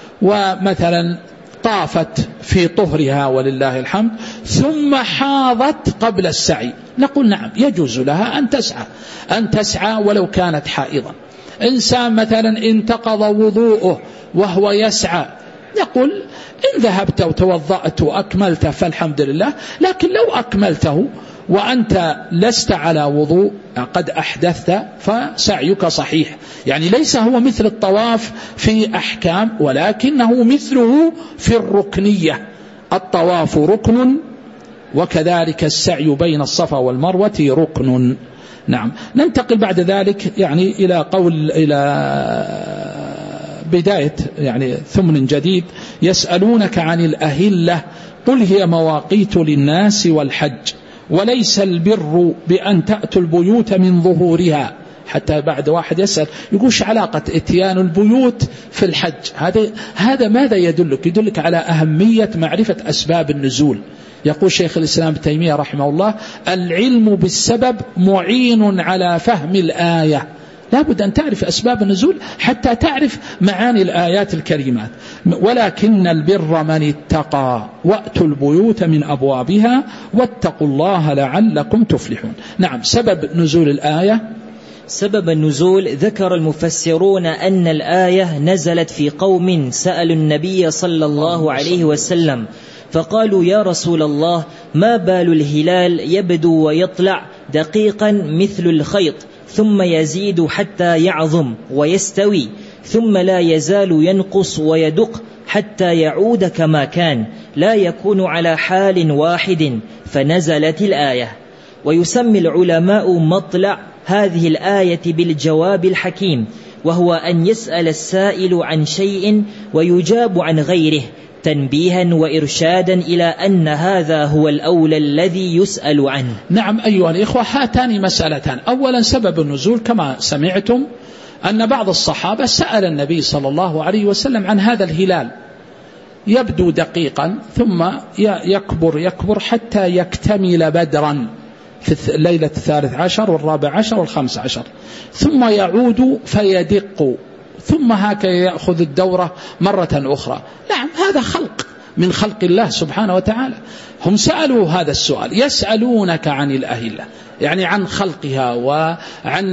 ومثلا طافت في طهرها ولله الحمد ثم حاضت قبل السعي، نقول نعم يجوز لها أن تسعى أن تسعى ولو كانت حائضا. إنسان مثلا انتقض وضوءه وهو يسعى، يقول إن ذهبت وتوضأت وأكملت فالحمد لله، لكن لو أكملته وأنت لست على وضوء قد أحدثت فسعيك صحيح. يعني ليس هو مثل الطواف في أحكام، ولكنه مثله في الركنية. الطواف ركن، وكذلك السعي بين الصفا والمروة ركن. نعم. ننتقل بعد ذلك يعني إلى قول إلى بداية يعني ثمن جديد. يسألونك عن الأهلة قل هي مواقيت للناس والحج وليس البر بأن تأتوا البيوت من ظهورها. حتى بعد واحد يسأل يقولش علاقة اتيان البيوت في الحج؟ هذا هذا ماذا يدلك؟ يدلك على أهمية معرفة أسباب النزول. يقول شيخ الإسلام ابن تيمية رحمه الله: العلم بالسبب معين على فهم الآية. لا بد أن تعرف أسباب النزول حتى تعرف معاني الآيات الكريمات. ولكن البر من اتقى وأتوا البيوت من أبوابها واتقوا الله لعلكم تفلحون. نعم. سبب نزول الآية، سبب النزول ذكر المفسرون أن الآية نزلت في قوم سألوا النبي صلى الله عليه وسلم فقالوا: يا رسول الله، ما بال الهلال يبدو ويطلع دقيقا مثل الخيط ثم يزيد حتى يعظم ويستوي ثم لا يزال ينقص ويدق حتى يعود كما كان لا يكون على حال واحد، فنزلت الآية. ويسمي العلماء مطلع هذه الآية بالجواب الحكيم، وهو أن يسأل السائل عن شيء ويجاب عن غيره تنبيها وإرشادا إلى أن هذا هو الأولى الذي يسأل عنه. نعم أيها الإخوة، هاتان مسألتان. أولا سبب النزول كما سمعتم أن بعض الصحابة سأل النبي صلى الله عليه وسلم عن هذا الهلال يبدو دقيقا ثم يكبر يكبر حتى يكتمل بدرا في الليلة الثالث عشر والرابع عشر والخامس عشر، ثم يعود فيدق، ثم هكذا يأخذ الدورة مرة أخرى. نعم، هذا خلق من خلق الله سبحانه وتعالى. هم سألوا هذا السؤال، يسألونك عن الأهلة، يعني عن خلقها وعن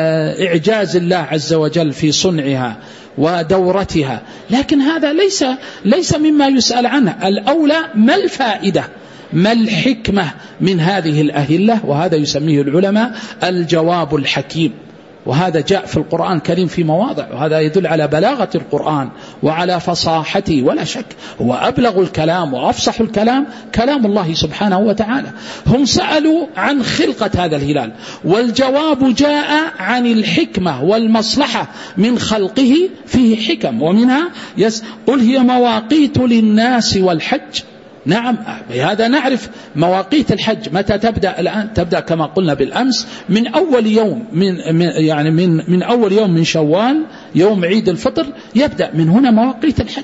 إعجاز الله عز وجل في صنعها ودورتها، لكن هذا ليس ليس مما يسأل عنه. الأولى ما الفائدة، ما الحكمة من هذه الأهلة؟ وهذا يسميه العلماء الجواب الحكيم، وهذا جاء في القرآن الكريم في مواضع، وهذا يدل على بلاغة القرآن وعلى فصاحته. ولا شك هو أبلغ الكلام وأفصح الكلام كلام الله سبحانه وتعالى. هم سألوا عن خلقة هذا الهلال، والجواب جاء عن الحكمة والمصلحة من خلقه، فيه حكم، ومنها يس قل هي مواقيت للناس والحج. نعم، بهذا نعرف مواقيت الحج متى تبدأ. الآن تبدأ كما قلنا بالأمس من أول يوم من, من يعني من من أول يوم من شوال، يوم عيد الفطر، يبدأ من هنا مواقيت الحج،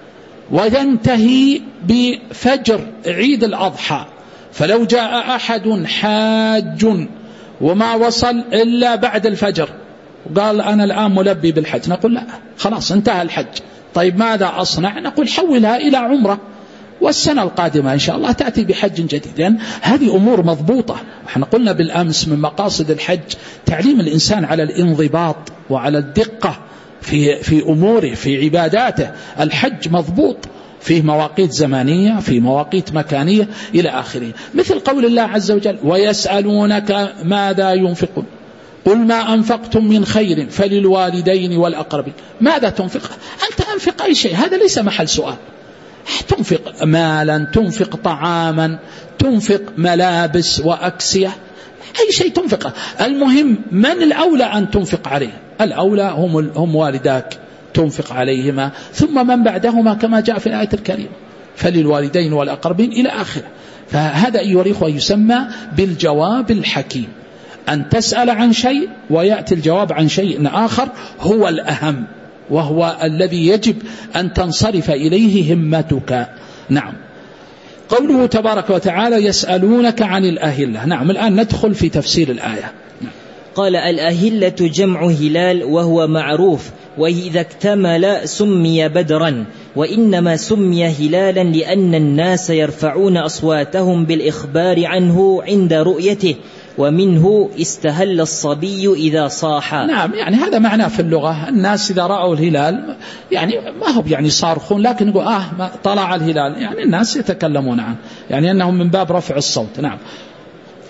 وينتهي بفجر عيد الأضحى. فلو جاء أحد حاج وما وصل إلا بعد الفجر وقال أنا الآن ملبي بالحج، نقول لا، خلاص انتهى الحج. طيب ماذا أصنع؟ نقول حولها إلى عمرة، والسنة القادمة إن شاء الله تأتي بحج جديد، لأن هذه أمور مضبوطة. احنا قلنا بالأمس من مقاصد الحج تعليم الإنسان على الانضباط وعلى الدقة في في أموره في عباداته. الحج مضبوط، فيه مواقيت زمانية، في مواقيت مكانية إلى آخره. مثل قول الله عز وجل: ويسألونك ماذا ينفقون قل ما أنفقتم من خير فللوالدين والأقربين. ماذا تنفق؟ أنت أنفق أي شيء، هذا ليس محل سؤال. تنفق مالا، تنفق طعاما، تنفق ملابس وأكسية، أي شيء تنفقه. المهم من الأولى أن تنفق عليه؟ الأولى هم, هم والداك، تنفق عليهما، ثم من بعدهما كما جاء في الآية الكريمة فللوالدين والأقربين إلى آخره. فهذا أيها الإخوة يسمى بالجواب الحكيم، أن تسأل عن شيء ويأتي الجواب عن شيء آخر هو الأهم، وهو الذي يجب أن تنصرف إليه همتك. نعم. قوله تبارك وتعالى: يسألونك عن الأهلة. نعم، الآن ندخل في تفسير الآية. قال: الأهلة جمع هلال، وهو معروف، وإذا اكتمل سمي بدرا، وإنما سمي هلالا لأن الناس يرفعون أصواتهم بالإخبار عنه عند رؤيته، ومنه استهل الصبي إذا صاح. نعم، يعني هذا معناه في اللغة. الناس إذا رأوا الهلال يعني ما هو يعني صارخون، لكن يقول آه ما طلع الهلال، يعني الناس يتكلمون عنه، يعني أنهم من باب رفع الصوت. نعم.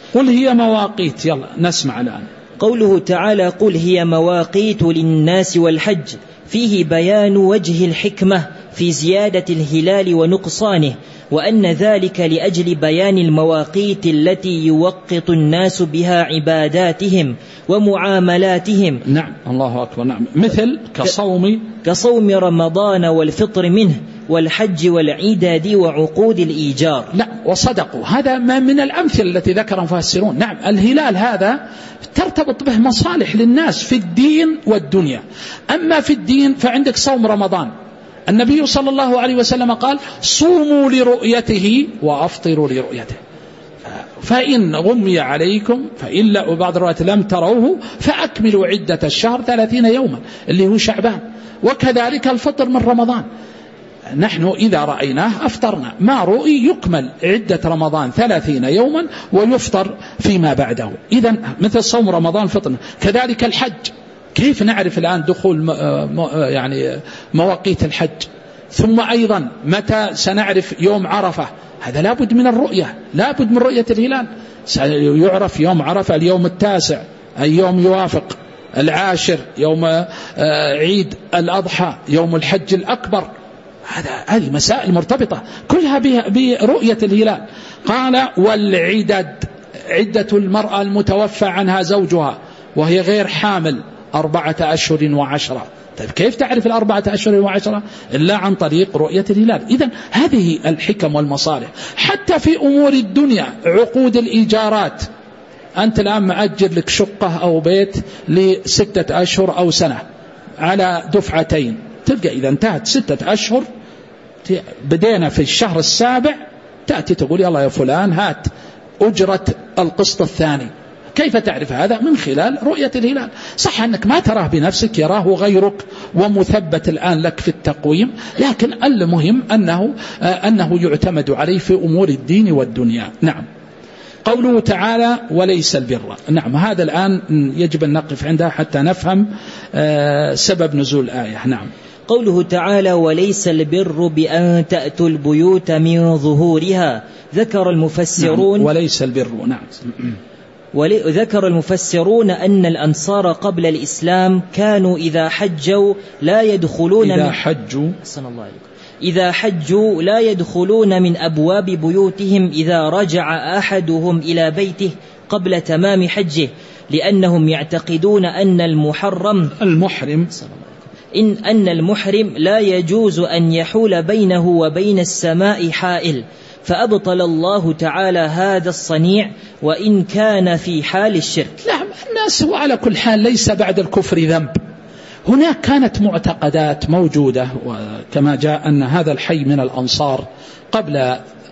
قل هي مواقيت، يلا نسمع الآن. قوله تعالى قل هي مواقيت للناس والحج فيه بيان وجه الحكمة في زيادة الهلال ونقصانه، وأن ذلك لأجل بيان المواقيت التي يوقت الناس بها عباداتهم ومعاملاتهم. نعم، الله أكبر. نعم، مثل كصوم كصوم رمضان والفطر منه والحج والعيداد وعقود الإيجار. لا، وصدقوا، هذا ما من الأمثلة التي ذكر المفسرون. نعم، الهلال هذا ترتبط به مصالح للناس في الدين والدنيا. أما في الدين فعندك صوم رمضان، النبي صلى الله عليه وسلم قال صوموا لرؤيته وأفطروا لرؤيته، فإن غمي عليكم فإلا وبعض الروايات لم تروه فأكملوا عدة الشهر ثلاثين يوما اللي هو شعبان، وكذلك الفطر من رمضان. نحن إذا رأيناه أفطرنا، ما رؤي يكمل عدة رمضان ثلاثين يوما ويفطر فيما بعده. إذن مثل صوم رمضان فطرنا. كذلك الحج، كيف نعرف الآن دخول يعني مواقيت الحج؟ ثم أيضا متى سنعرف يوم عرفة؟ هذا لابد من الرؤية، لابد من رؤية الهلال. سيعرف يوم عرفة اليوم التاسع، أي يوم يوافق العاشر، يوم عيد الأضحى، يوم الحج الأكبر. هذا هذه مسائل مرتبطة كلها برؤية الهلال. قال والعدد، عدة المرأة المتوفى عنها زوجها وهي غير حامل أربعة أشهر وعشرة. طيب كيف تعرف الأربعة أشهر وعشرة؟ إلا عن طريق رؤية الهلال. إذن هذه الحكم والمصالح. حتى في أمور الدنيا، عقود الإيجارات، أنت الآن مأجر لك شقة أو بيت لستة أشهر أو سنة على دفعتين، تلقى إذا انتهت ستة أشهر بدينا في الشهر السابع تأتي تقول يلا يا فلان هات أجرة القسط الثاني. كيف تعرف هذا؟ من خلال رؤية الهلال. صح أنك ما تراه بنفسك، يراه غيرك ومثبت الآن لك في التقويم، لكن المهم أنه, أنه يعتمد عليه في أمور الدين والدنيا. نعم. قوله تعالى وليس البر، نعم هذا الآن يجب أن نقف عندها حتى نفهم سبب نزول الآية. نعم. قوله تعالى وليس البر بأن تأتوا البيوت من ظهورها، ذكر المفسرون. نعم. وليس البر، نعم. وذكر المفسرون أن الأنصار قبل الإسلام كانوا إذا حجوا لا يدخلون إذا من حجوا الله إذا حجوا لا يدخلون من أبواب بيوتهم إذا رجع أحدهم إلى بيته قبل تمام حجه، لأنهم يعتقدون أن المحرم المحرم إن أن المحرم لا يجوز أن يحول بينه وبين السماء حائل، فأبطل الله تعالى هذا الصنيع وإن كان في حال الشرك. نعم، الناس وعلى كل حال ليس بعد الكفر ذنب. هناك كانت معتقدات موجودة، وكما جاء أن هذا الحي من الأنصار قبل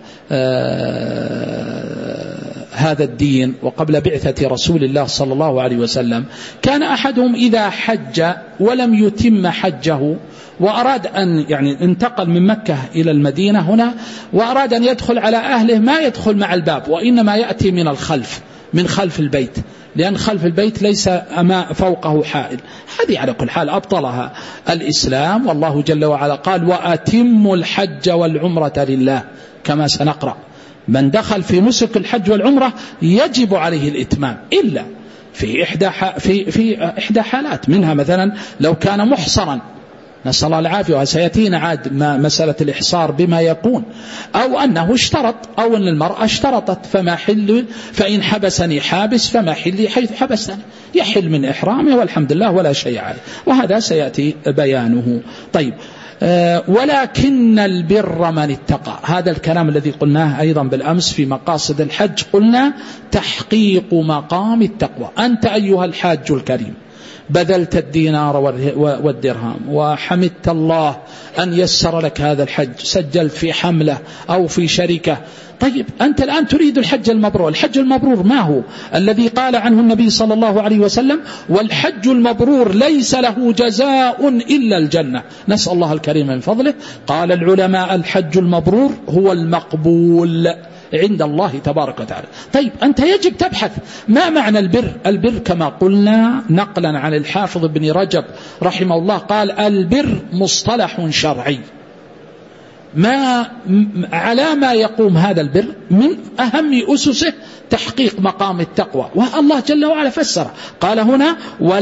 هذا الدين وقبل بعثة رسول الله صلى الله عليه وسلم، كان أحدهم إذا حج ولم يتم حجه وأراد أن يعني انتقل من مكة إلى المدينة هنا وأراد أن يدخل على أهله، ما يدخل مع الباب، وإنما يأتي من الخلف، من خلف البيت، لأن خلف البيت ليس أما فوقه حائل. هذه على كل حال أبطلها الإسلام، والله جل وعلا قال وأتموا الحج والعمرة لله، كما سنقرأ. من دخل في نسك الحج والعمرة يجب عليه الإتمام، إلا في إحدى في في إحدى حالات، منها مثلا لو كان محصرا، نسأل الله العافية، وسيأتينا عاد مسألة الإحصار بما يكون، أو أنه اشترط، أو أن المرأة اشترطت فما حل فإن حبسني حابس فما حلي حيث حبسني، يحل من إحرامه والحمد لله ولا شيء عليه، وهذا سيأتي بيانه. طيب، أه ولكن البر من اتقى، هذا الكلام الذي قلناه أيضا بالأمس في مقاصد الحج، قلنا تحقيق مقام التقوى. أنت أيها الحاج الكريم بذلت الدينار والدرهم وحمدت الله أن يسر لك هذا الحج، سجلت في حملة أو في شركة. طيب أنت الآن تريد الحج المبرور. الحج المبرور ما هو؟ الذي قال عنه النبي صلى الله عليه وسلم والحج المبرور ليس له جزاء إلا الجنة. نسأل الله الكريم من فضله. قال العلماء الحج المبرور هو المقبول عند الله تبارك وتعالى. طيب أنت يجب تبحث ما معنى البر. البر كما قلنا نقلا عن الحافظ ابن رجب رحمه الله قال البر مصطلح شرعي ما على ما يقوم هذا البر من أهم أسسه تحقيق مقام التقوى، والله جل وعلا فسر قال هنا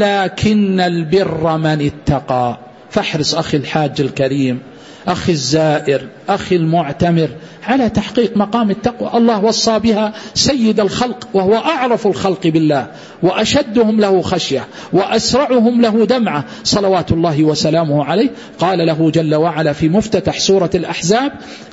ولكن البر من اتقى. فاحرص أخي الحاج الكريم، أخي الزائر، أخي المعتمر على تحقيق مقام التقوى. الله وصى بها سيد الخلق وهو أعرف الخلق بالله وأشدهم له خشية وأسرعهم له دمعة صلوات الله وسلامه عليه. قال له جل وعلا في مفتتح سورة الأحزاب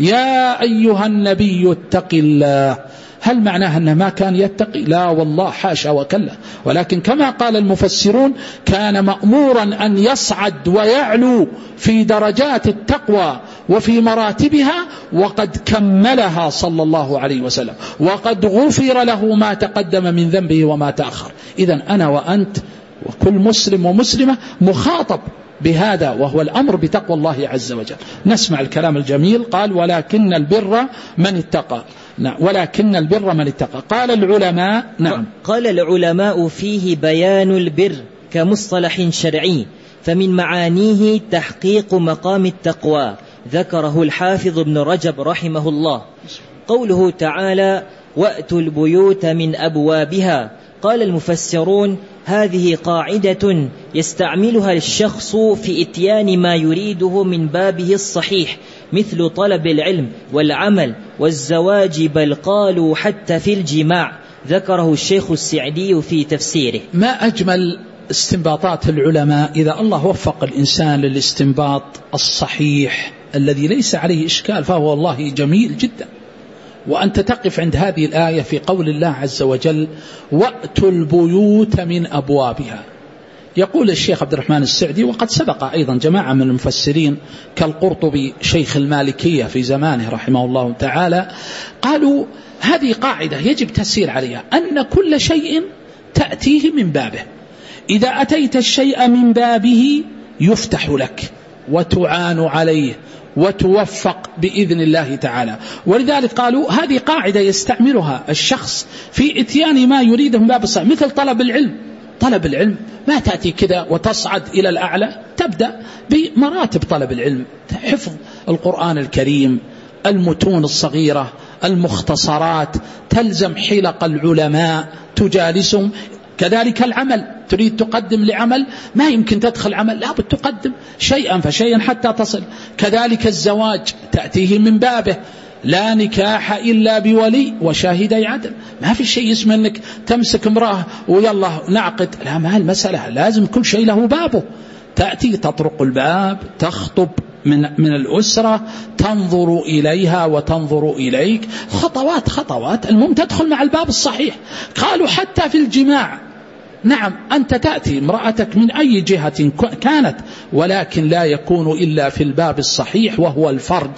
يا أيها النبي اتق الله. هل معناها أنه ما كان يتقي؟ لا والله حاشا وكلا، ولكن كما قال المفسرون كان مأمورا أن يصعد ويعلو في درجات التقوى وفي مراتبها، وقد كملها صلى الله عليه وسلم، وقد غفر له ما تقدم من ذنبه وما تأخر. إذن أنا وأنت وكل مسلم ومسلمة مخاطب بهذا، وهو الأمر بتقوى الله عز وجل. نسمع الكلام الجميل. قال ولكن البر من اتقى. نعم، ولكن البر من اتقى. قال العلماء نعم قال العلماء فيه بيان البر كمصطلح شرعي، فمن معانيه تحقيق مقام التقوى، ذكره الحافظ ابن رجب رحمه الله. قوله تعالى وأتوا البيوت من أبوابها، قال المفسرون هذه قاعدة يستعملها الشخص في إتيان ما يريده من بابه الصحيح، مثل طلب العلم والعمل والزواج، بل قالوا حتى في الجماع، ذكره الشيخ السعدي في تفسيره. ما أجمل استنباطات العلماء إذا الله وفق الإنسان للاستنباط الصحيح الذي ليس عليه إشكال، فهو والله جميل جدا. وأنت تقف عند هذه الآية في قول الله عز وجل وأتوا البيوت من أبوابها. يقول الشيخ عبد الرحمن السعدي، وقد سبق أيضا جماعة من المفسرين كالقرطبي شيخ المالكية في زمانه رحمه الله تعالى، قالوا هذه قاعدة يجب تسير عليها، أن كل شيء تأتيه من بابه. إذا أتيت الشيء من بابه يفتح لك وتعان عليه وتوفق بإذن الله تعالى. ولذلك قالوا هذه قاعدة يستعملها الشخص في إتيان ما يريده من باب الصحيح، مثل طلب العلم. طلب العلم ما تأتي كذا وتصعد إلى الأعلى، تبدأ بمراتب طلب العلم، حفظ القرآن الكريم، المتون الصغيرة، المختصرات، تلزم حلق العلماء تجالسهم. كذلك العمل، تريد تقدم لعمل ما يمكن تدخل عمل، لا بد تقدم شيئا فشيئا حتى تصل. كذلك الزواج تأتيه من بابه، لا نكاح إلا بولي وشاهدي عدل. ما في شيء اسمه أنك تمسك امرأة ويلا نعقد، لا، ما المسألة، لازم كل شيء له بابه. تأتي تطرق الباب، تخطب من من الأسرة، تنظر إليها وتنظر إليك، خطوات خطوات، المهم تدخل مع الباب الصحيح. قالوا حتى في الجماع، نعم أنت تأتي امرأتك من أي جهة كانت، ولكن لا يكون إلا في الباب الصحيح وهو الفرج،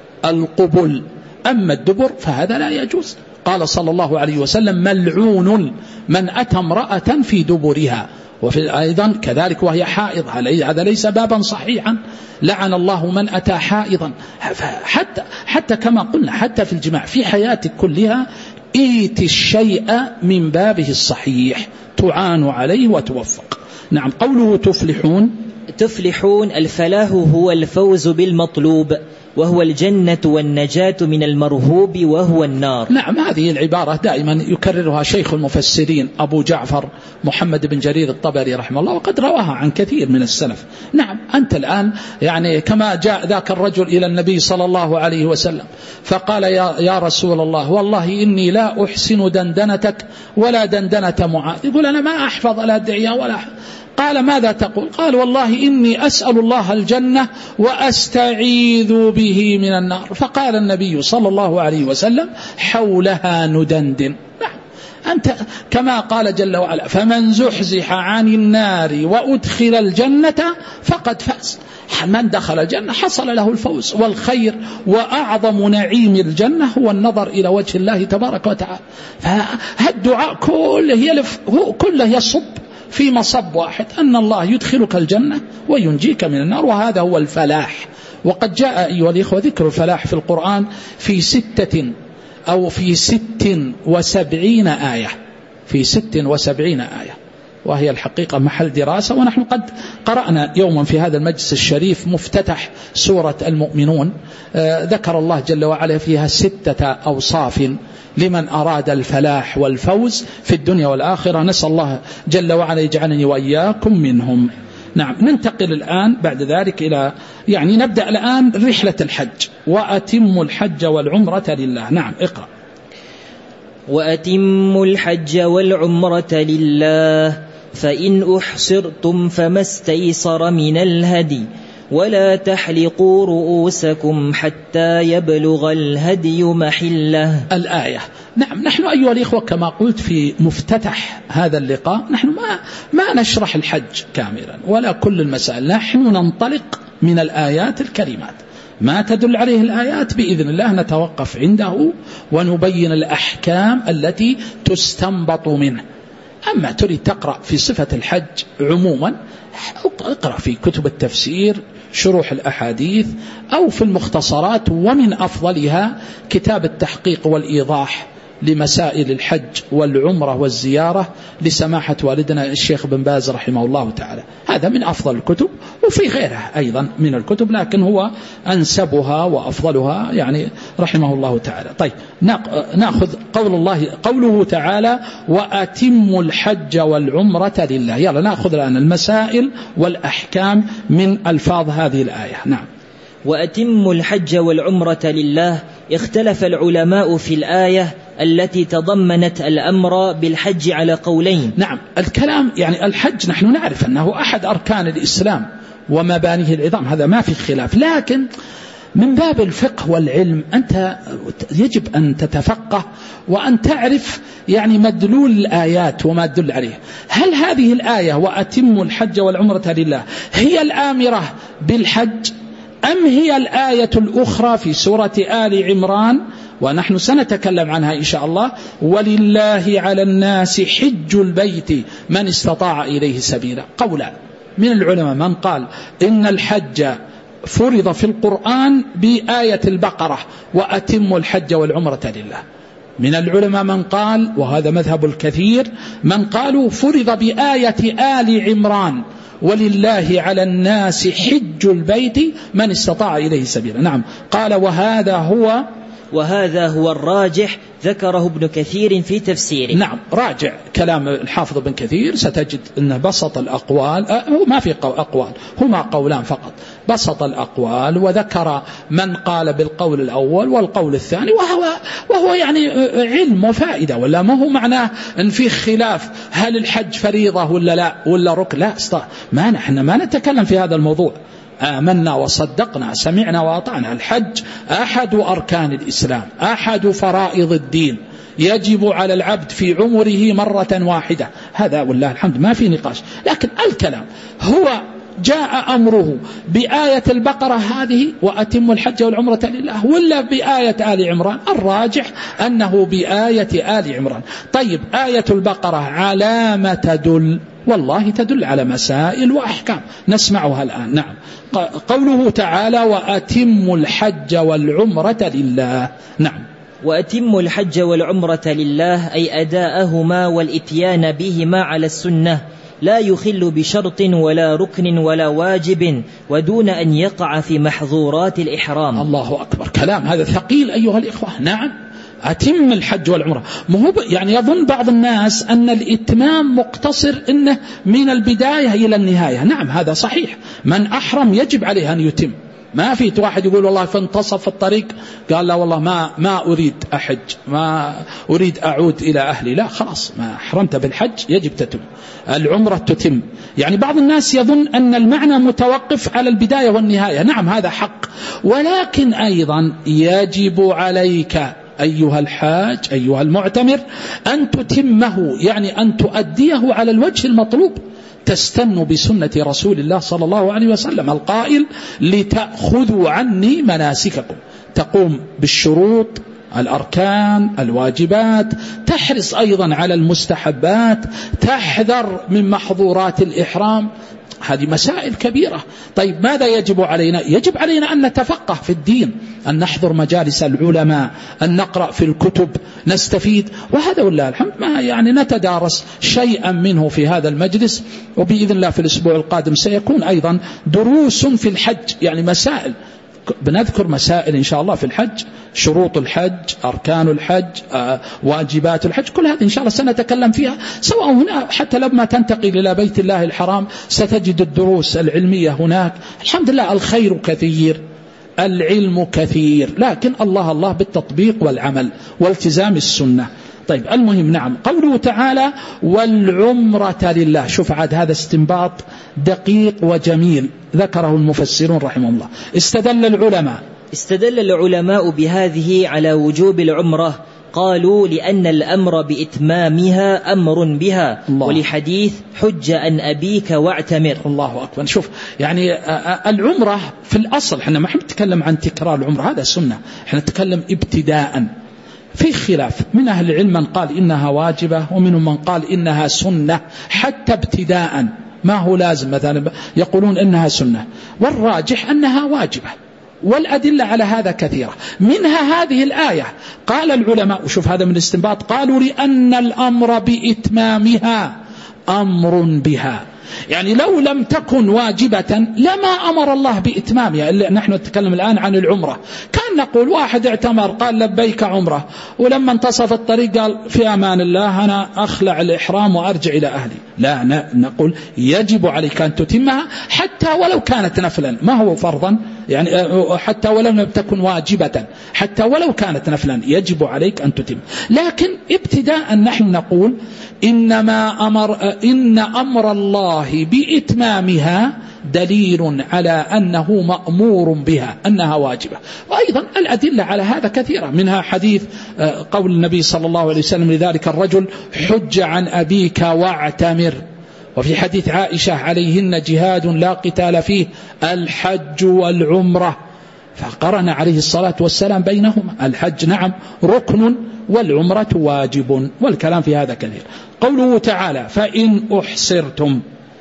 القبل. أما الدبر فهذا لا يجوز. قال صلى الله عليه وسلم ملعون من أتى امرأة في دبرها، وفي أيضا كذلك وهي حائض، هذا ليس بابا صحيحا، لعن الله من أتى حائضا. حتى, حتى كما قلنا حتى في الجماع في حياتك كلها ائت الشيء من بابه الصحيح تعان عليه وتوفق. نعم. قوله تفلحون، تفلحون الفلاح هو الفوز بالمطلوب، وهو الجنة والنجاة من المرهوب وهو النار. نعم، هذه العبارة دائما يكررها شيخ المفسرين أبو جعفر محمد بن جرير الطبري رحمه الله، وقد رواها عن كثير من السلف. نعم، أنت الآن يعني كما جاء ذاك الرجل إلى النبي صلى الله عليه وسلم فقال يا, يا رسول الله والله إني لا أحسن دندنتك ولا دندنة معاذ. يقول أنا ما أحفظ لا أدعيها ولا أحفظ. قال ماذا تقول؟ قال والله إني أسأل الله الجنة وأستعيذ به من النار. فقال النبي صلى الله عليه وسلم حولها ندندن. نعم، أنت كما قال جل وعلا فمن زحزح عن النار وأدخل الجنة فقد فاز. من دخل الجنة حصل له الفوز والخير، وأعظم نعيم الجنة هو النظر إلى وجه الله تبارك وتعالى. فالدعاء كله يلف كله يصب في مصب واحد، أن الله يدخلك الجنة وينجيك من النار، وهذا هو الفلاح. وقد جاء أيها الإخوة ذكر الفلاح في القرآن في ستة أو في ست وسبعين آية، في ست وسبعين آية. وهي الحقيقة محل دراسة. ونحن قد قرأنا يوما في هذا المجلس الشريف مفتتح سورة المؤمنون، آه ذكر الله جل وعلا فيها ستة أوصاف لمن أراد الفلاح والفوز في الدنيا والآخرة. نسأل الله جل وعلا يجعلني وإياكم منهم. نعم، ننتقل الآن بعد ذلك إلى يعني نبدأ الآن رحلة الحج. وأتم الحج والعمرة لله. نعم، اقرأ. وأتموا الحج والعمرة لله فإن أحصرتم فما استيسر من الهدي ولا تحلقوا رؤوسكم حتى يبلغ الهدي محله. الآية. نعم، نحن أيها الإخوة كما قلت في مفتتح هذا اللقاء، نحن ما ما نشرح الحج كاملا ولا كل المسائل، نحن ننطلق من الآيات الكريمات، ما تدل عليه الآيات بإذن الله نتوقف عنده ونبين الأحكام التي تستنبط منه. أما تريد تقرأ في صفة الحج عموما، اقرأ في كتب التفسير شروح الأحاديث أو في المختصرات، ومن أفضلها كتاب التحقيق والإيضاح لمسائل الحج والعمرة والزيارة لسماحة والدنا الشيخ بن باز رحمه الله تعالى. هذا من أفضل الكتب، وفي غيرها أيضا من الكتب، لكن هو أنسبها وأفضلها يعني رحمه الله تعالى. طيب، نأخذ قول الله قوله تعالى وأتم الحج والعمرة لله. يلا نأخذ الآن المسائل والأحكام من ألفاظ هذه الآية. نعم. وأتم الحج والعمرة لله. اختلف العلماء في الآية التي تضمنت الأمر بالحج على قولين. نعم، الكلام يعني الحج نحن نعرف أنه أحد أركان الإسلام ومبانيه العظام، هذا ما في خلاف، لكن من باب الفقه والعلم أنت يجب أن تتفقه وأن تعرف يعني مدلول الآيات وما تدل عليه. هل هذه الآية وأتم الحج والعمرة لله هي الآمرة بالحج، أم هي الآية الأخرى في سورة آل عمران ونحن سنتكلم عنها إن شاء الله، ولله على الناس حج البيت من استطاع إليه سبيلا؟ قولان من العلماء، من قال إن الحج فرض في القرآن بآية البقرة وأتم الحج والعمرة لله. من العلماء من قال، وهذا مذهب الكثير، من قالوا فرض بآية آل عمران ولله على الناس حج البيت من استطاع إليه سبيلا. نعم، قال وهذا هو وهذا هو الراجح، ذكره ابن كثير في تفسيره. نعم، راجع كلام الحافظ ابن كثير، ستجد أنه بسط الأقوال، هو ما في أقوال، هما قولان فقط، بسط الأقوال وذكر من قال بالقول الأول والقول الثاني، وهو, وهو يعني علم وفائدة، ولا ما هو معناه أن في خلاف هل الحج فريضة ولا لا ولا ركن، لا استطاع. ما نحن ما نتكلم في هذا الموضوع، آمنا وصدقنا سمعنا وأطعنا. الحج أحد أركان الإسلام، أحد فرائض الدين، يجب على العبد في عمره مرة واحدة، هذا والله الحمد ما في نقاش. لكن الكلام هو جاء أمره بآية البقرة هذه وأتم الحج والعمرة لله، ولا بآية آل عمران؟ الراجح أنه بآية آل عمران. طيب، آية البقرة على ما تدل؟ والله تدل على مسائل وأحكام نسمعها الآن. نعم، قوله تعالى وأتم الحج والعمرة لله. نعم، وأتم الحج والعمرة لله أي أداءهما والإتيان بهما على السنة، لا يخل بشرط ولا ركن ولا واجب، ودون أن يقع في محظورات الإحرام. الله أكبر، كلام هذا ثقيل أيها الإخوة. نعم، أتم الحج والعمرة. يعني يظن بعض الناس أن الإتمام مقتصر إنه من البداية إلى النهاية. نعم، هذا صحيح، من أحرم يجب عليه أن يتم. ما في واحد يقول والله في منتصف الطريق قال لا والله ما ما أريد أحج، ما أريد أعود إلى أهلي، لا خلاص، ما أحرمت بالحج يجب تتم العمرة تتم. يعني بعض الناس يظن أن المعنى متوقف على البداية والنهاية. نعم، هذا حق، ولكن أيضا يجب عليك أيها الحاج أيها المعتمر أن تتمه، يعني أن تؤديه على الوجه المطلوب، تستن بسنة رسول الله صلى الله عليه وسلم القائل لتأخذوا عني مناسككم، تقوم بالشروط الأركان الواجبات، تحرص أيضا على المستحبات، تحذر من محظورات الإحرام. هذه مسائل كبيرة. طيب، ماذا يجب علينا؟ يجب علينا أن نتفقه في الدين، أن نحضر مجالس العلماء، أن نقرأ في الكتب نستفيد، وهذا والله الحمد ما يعني نتدارس شيئا منه في هذا المجلس. وبإذن الله في الأسبوع القادم سيكون أيضا دروس في الحج، يعني مسائل بنذكر مسائل إن شاء الله في الحج، شروط الحج، أركان الحج، آه، واجبات الحج، كل هذه إن شاء الله سنتكلم فيها، سواء هنا حتى لما تنتقل إلى بيت الله الحرام ستجد الدروس العلمية هناك. الحمد لله الخير كثير، العلم كثير، لكن الله الله بالتطبيق والعمل والتزام السنة. طيب المهم نعم، قوله تعالى والعمرة لله. شوف عاد هذا استنباط دقيق وجميل ذكره المفسرون رحمه الله. استدل العلماء استدل العلماء بهذه على وجوب العمرة، قالوا لأن الأمر بإتمامها أمر بها، الله. ولحديث حج عن أبيك واعتمر. الله أكبر. شوف يعني العمرة في الأصل احنا ما نتكلم عن تكرار العمرة، هذا سنة، احنا نتكلم ابتداء. في خلاف من أهل العلم من قال إنها واجبة، ومنهم من قال إنها سنة حتى ابتداء، ما هو لازم، مثلا يقولون إنها سنة، والراجح أنها واجبة، والأدلة على هذا كثيرة، منها هذه الآية. قال العلماء، وشوف هذا من الاستنباط، قالوا لأن الأمر بإتمامها أمر بها، يعني لو لم تكن واجبة لما أمر الله بإتمامها. إلا نحن نتكلم الآن عن العمرة، كان نقول واحد اعتمر قال لبيك عمرة، ولما انتصف الطريق قال في أمان الله أنا أخلع الإحرام وأرجع إلى أهلي. لا، نقول يجب عليك أن تتمها حتى ولو كانت نفلا، ما هو فرضا، يعني حتى ولو لم تكن واجبة، حتى ولو كانت نفلا يجب عليك أن تتم. لكن ابتداء نحن نقول إنما أمر إن أمر الله بإتمامها دليل على أنه مأمور بها، أنها واجبة. وأيضا الأدلة على هذا كثيرة، منها حديث قول النبي صلى الله عليه وسلم لذلك الرجل حج عن أبيك واعتمر. وفي حديث عائشة عليهن جهاد لا قتال فيه الحج والعمرة، فقرن عليه الصلاة والسلام بينهما. الحج نعم ركن والعمرة واجب، والكلام في هذا كثير. قوله تعالى فإن أحصرتم،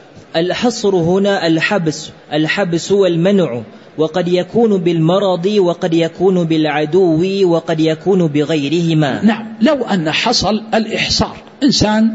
الحصر هنا الحبس الحبس والمنع، وقد يكون بالمرض وقد يكون بالعدو وقد يكون بغيرهما. نعم، لو أن حصل الإحصار، إنسان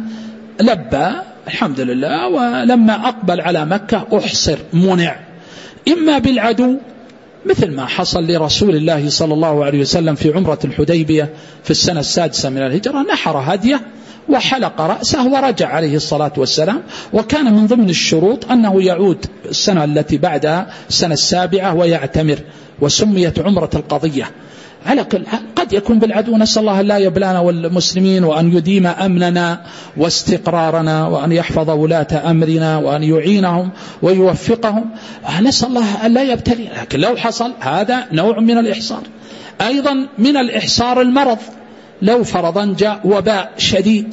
لبى الحمد لله ولما أقبل على مكة أحصر منع، إما بالعدو مثل ما حصل لرسول الله صلى الله عليه وسلم في عمرة الحديبية في السنة السادسة من الهجرة، نحر هديه وحلق رأسه ورجع عليه الصلاة والسلام. وكان من ضمن الشروط أنه يعود السنة التي بعدها السنة السابعة ويعتمر، وسميت عمرة القضية. على كل قد يكون بالعدو، نسأل الله لا يبلانا والمسلمين، وأن يديم أمننا واستقرارنا، وأن يحفظ ولاة أمرنا، وأن يعينهم ويوفقهم، نسأل الله أن لا يبتلي. لكن لو حصل هذا نوع من الإحصار. أيضا من الإحصار المرض، لو فرضا جاء وباء شديد،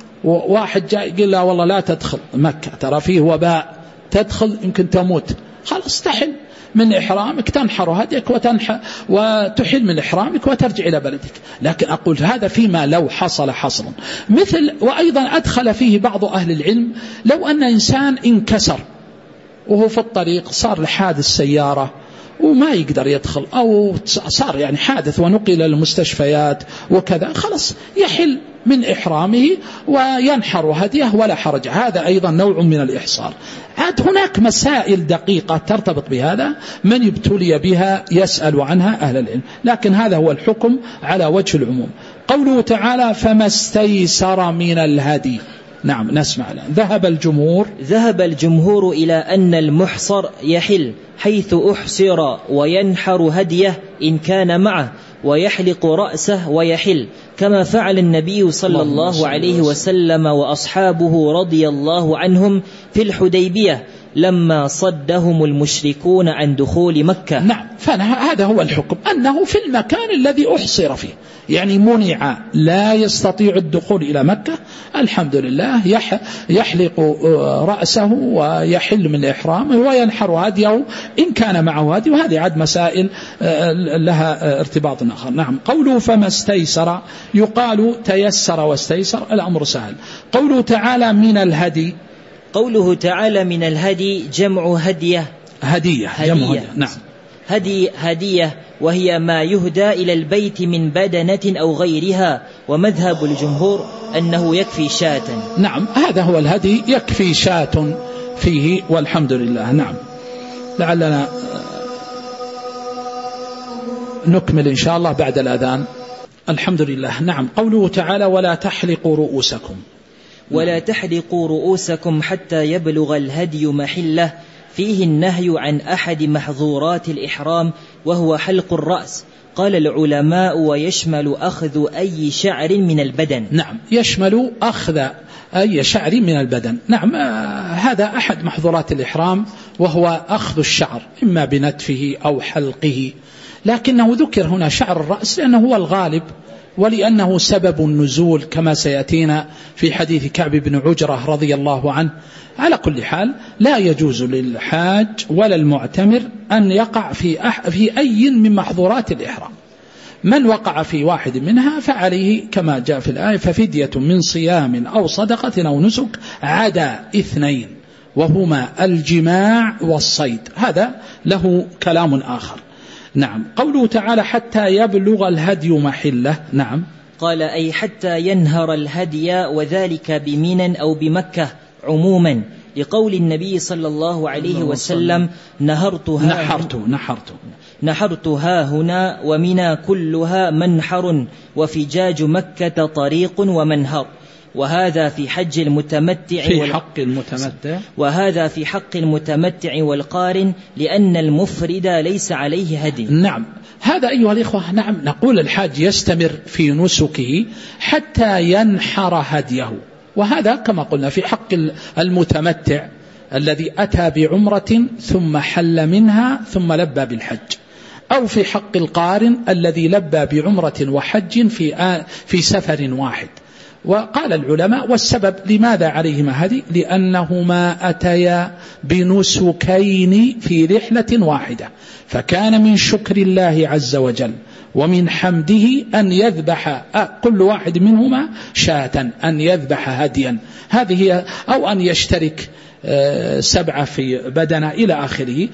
وواحد جاء يقول لا والله لا تدخل مكة ترى فيه وباء، تدخل يمكن تموت، خلاص تحل من إحرامك، تنحر هديك وتنحر وتحل من إحرامك وترجع إلى بلدك. لكن أقول هذا فيما لو حصل حصرا. مثل وأيضا أدخل فيه بعض أهل العلم، لو أن إنسان انكسر وهو في الطريق، صار لحادث سيارة وما يقدر يدخل، أو صار يعني حادث ونقل للمستشفيات وكذا، خلاص يحل من إحرامه وينحر هديه ولا حرج. هذا أيضا نوع من الإحصار. عاد هناك مسائل دقيقة ترتبط بهذا، من يبتلي بها يسأل عنها أهل العلم، لكن هذا هو الحكم على وجه العموم. قوله تعالى فما استيسر من الهدي. نعم نسمع الآن. ذهب الجمهور ذهب الجمهور إلى أن المحصر يحل حيث أحصر وينحر هديه إن كان معه، ويحلق رأسه ويحل، كما فعل النبي صلى الله عليه وسلم وأصحابه رضي الله عنهم في الحديبية لما صدهم المشركون عن دخول مكة. نعم، فهذا هو الحكم، أنه في المكان الذي أحصر فيه، يعني منع لا يستطيع الدخول إلى مكة، الحمد لله يحلق رأسه ويحل من إحرامه وينحر هديه إن كان معه هدي. وهذه عاد مسائل لها ارتباط آخر. نعم. قوله فما استيسر، يقال تيسر واستيسر، الأمر سهل. قوله تعالى من الهدي، قوله تعالى من الهدي جمع هدية هدية, هدية. جمع هدية. نعم. هدي هدية وهي ما يهدى إلى البيت من بدنة أو غيرها، ومذهب الجمهور أنه يكفي شاة. نعم، هذا هو الهدي، يكفي شاة فيه والحمد لله. نعم، لعلنا نكمل إن شاء الله بعد الأذان. الحمد لله. نعم، قوله تعالى ولا تحلقوا رؤوسكم. ولا تحلقوا رؤوسكم حتى يبلغ الهدي محله، فيه النهي عن أحد محظورات الإحرام وهو حلق الرأس. قال العلماء ويشمل أخذ أي شعر من البدن. نعم، يشمل أخذ أي شعر من البدن. نعم، هذا أحد محظورات الإحرام وهو أخذ الشعر إما بنتفه أو حلقه، لكنه ذكر هنا شعر الرأس لأنه هو الغالب ولأنه سبب النزول كما سيأتينا في حديث كعب بن عجرة رضي الله عنه. على كل حال لا يجوز للحاج ولا المعتمر أن يقع في, أح في أي من محظورات الإحرام. من وقع في واحد منها فعليه كما جاء في الآية ففدية من صيام أو صدقة أو نسك عدا اثنين وهما الجماع والصيد. هذا له كلام آخر. نعم، قوله تعالى حتى يبلغ الهدي محله. نعم، قال أي حتى ينهر الهدي، وذلك بمنى أو بمكة عموما، لقول النبي صلى الله عليه وسلم نهرتها نحرت نحرت نحرتها هنا ومنى كلها منحر، وفجاج مكة طريق ومنهر. وهذا في حج المتمتع في حق المتمتع وهذا في حق المتمتع والقارن، لأن المفرد ليس عليه هدي. نعم، هذا أيها الإخوة. نعم، نقول الحاج يستمر في نسكه حتى ينحر هديه، وهذا كما قلنا في حق المتمتع الذي أتى بعمرة ثم حل منها ثم لبى بالحج، أو في حق القارن الذي لبى بعمرة وحج في في سفر واحد. وقال العلماء والسبب لماذا عليهما هدي لأنهما أتيا بنسكين في رحلة واحدة، فكان من شكر الله عز وجل ومن حمده أن يذبح كل واحد منهما شاة، أن يذبح هديا، هذه هي، أو أن يشترك سبعة في بدنة إلى آخره.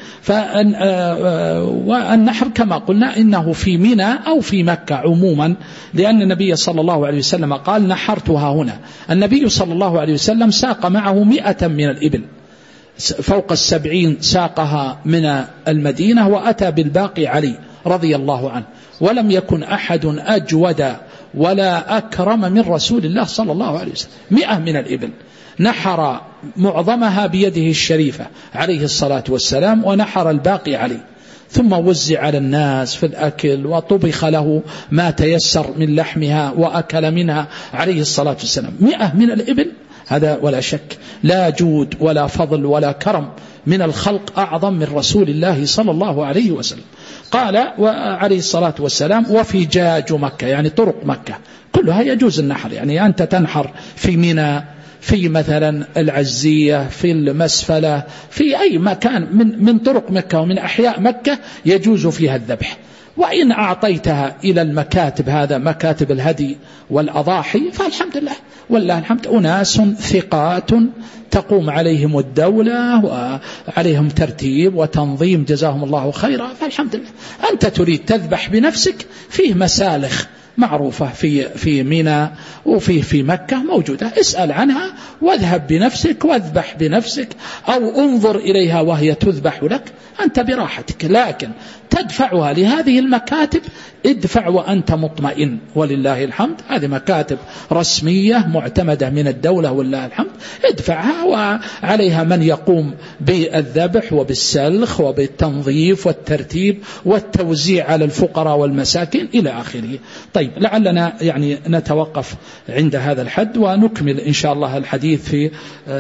والنحر كما قلنا إنه في منى أو في مكة عموما، لأن النبي صلى الله عليه وسلم قال نحرتها هنا. النبي صلى الله عليه وسلم ساق معه مئة من الإبل، فوق السبعين ساقها من المدينة، وأتى بالباقي علي رضي الله عنه، ولم يكن أحد أجود ولا أكرم من رسول الله صلى الله عليه وسلم. مئة من الإبل نحر معظمها بيده الشريفة عليه الصلاة والسلام، ونحر الباقي عليه، ثم وزع على الناس في الأكل، وطبخ له ما تيسر من لحمها وأكل منها عليه الصلاة والسلام. مئة من الإبل، هذا ولا شك لا جود ولا فضل ولا كرم من الخلق أعظم من رسول الله صلى الله عليه وسلم. قال عليه الصلاة والسلام وفجاج مكة، يعني طرق مكة كلها يجوز النحر، يعني أنت تنحر في منى، في مثلا العزية، في المسفلة، في أي مكان من من طرق مكة ومن أحياء مكة يجوز فيها الذبح. وإن أعطيتها إلى المكاتب، هذا مكاتب الهدي والأضاحي، فالحمد لله والله الحمد، أناس ثقات تقوم عليهم الدولة وعليهم ترتيب وتنظيم جزاهم الله خيرا، فالحمد لله. أنت تريد تذبح بنفسك، فيه مسالخ معروفة في في منى وفيه في مكة موجودة، اسأل عنها واذهب بنفسك واذبح بنفسك، أو انظر إليها وهي تذبح لك، أنت براحتك. لكن تدفعها لهذه المكاتب، ادفع وأنت مطمئن ولله الحمد، هذه مكاتب رسمية معتمدة من الدولة والله الحمد، ادفعها وعليها من يقوم بالذبح وبالسلخ وبالتنظيف والترتيب والتوزيع على الفقراء والمساكين إلى آخره. طيب، لعلنا يعني نتوقف عند هذا الحد، ونكمل إن شاء الله الحديث في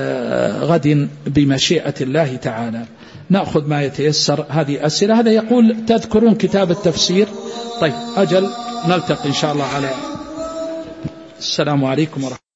غد بمشيئة الله تعالى. نأخذ ما يتيسر. هذه أسئلة. هذا يقول تذكرون كتاب التفسير؟ طيب، أجل، نلتقي إن شاء الله على السلام عليكم ورحمة الله.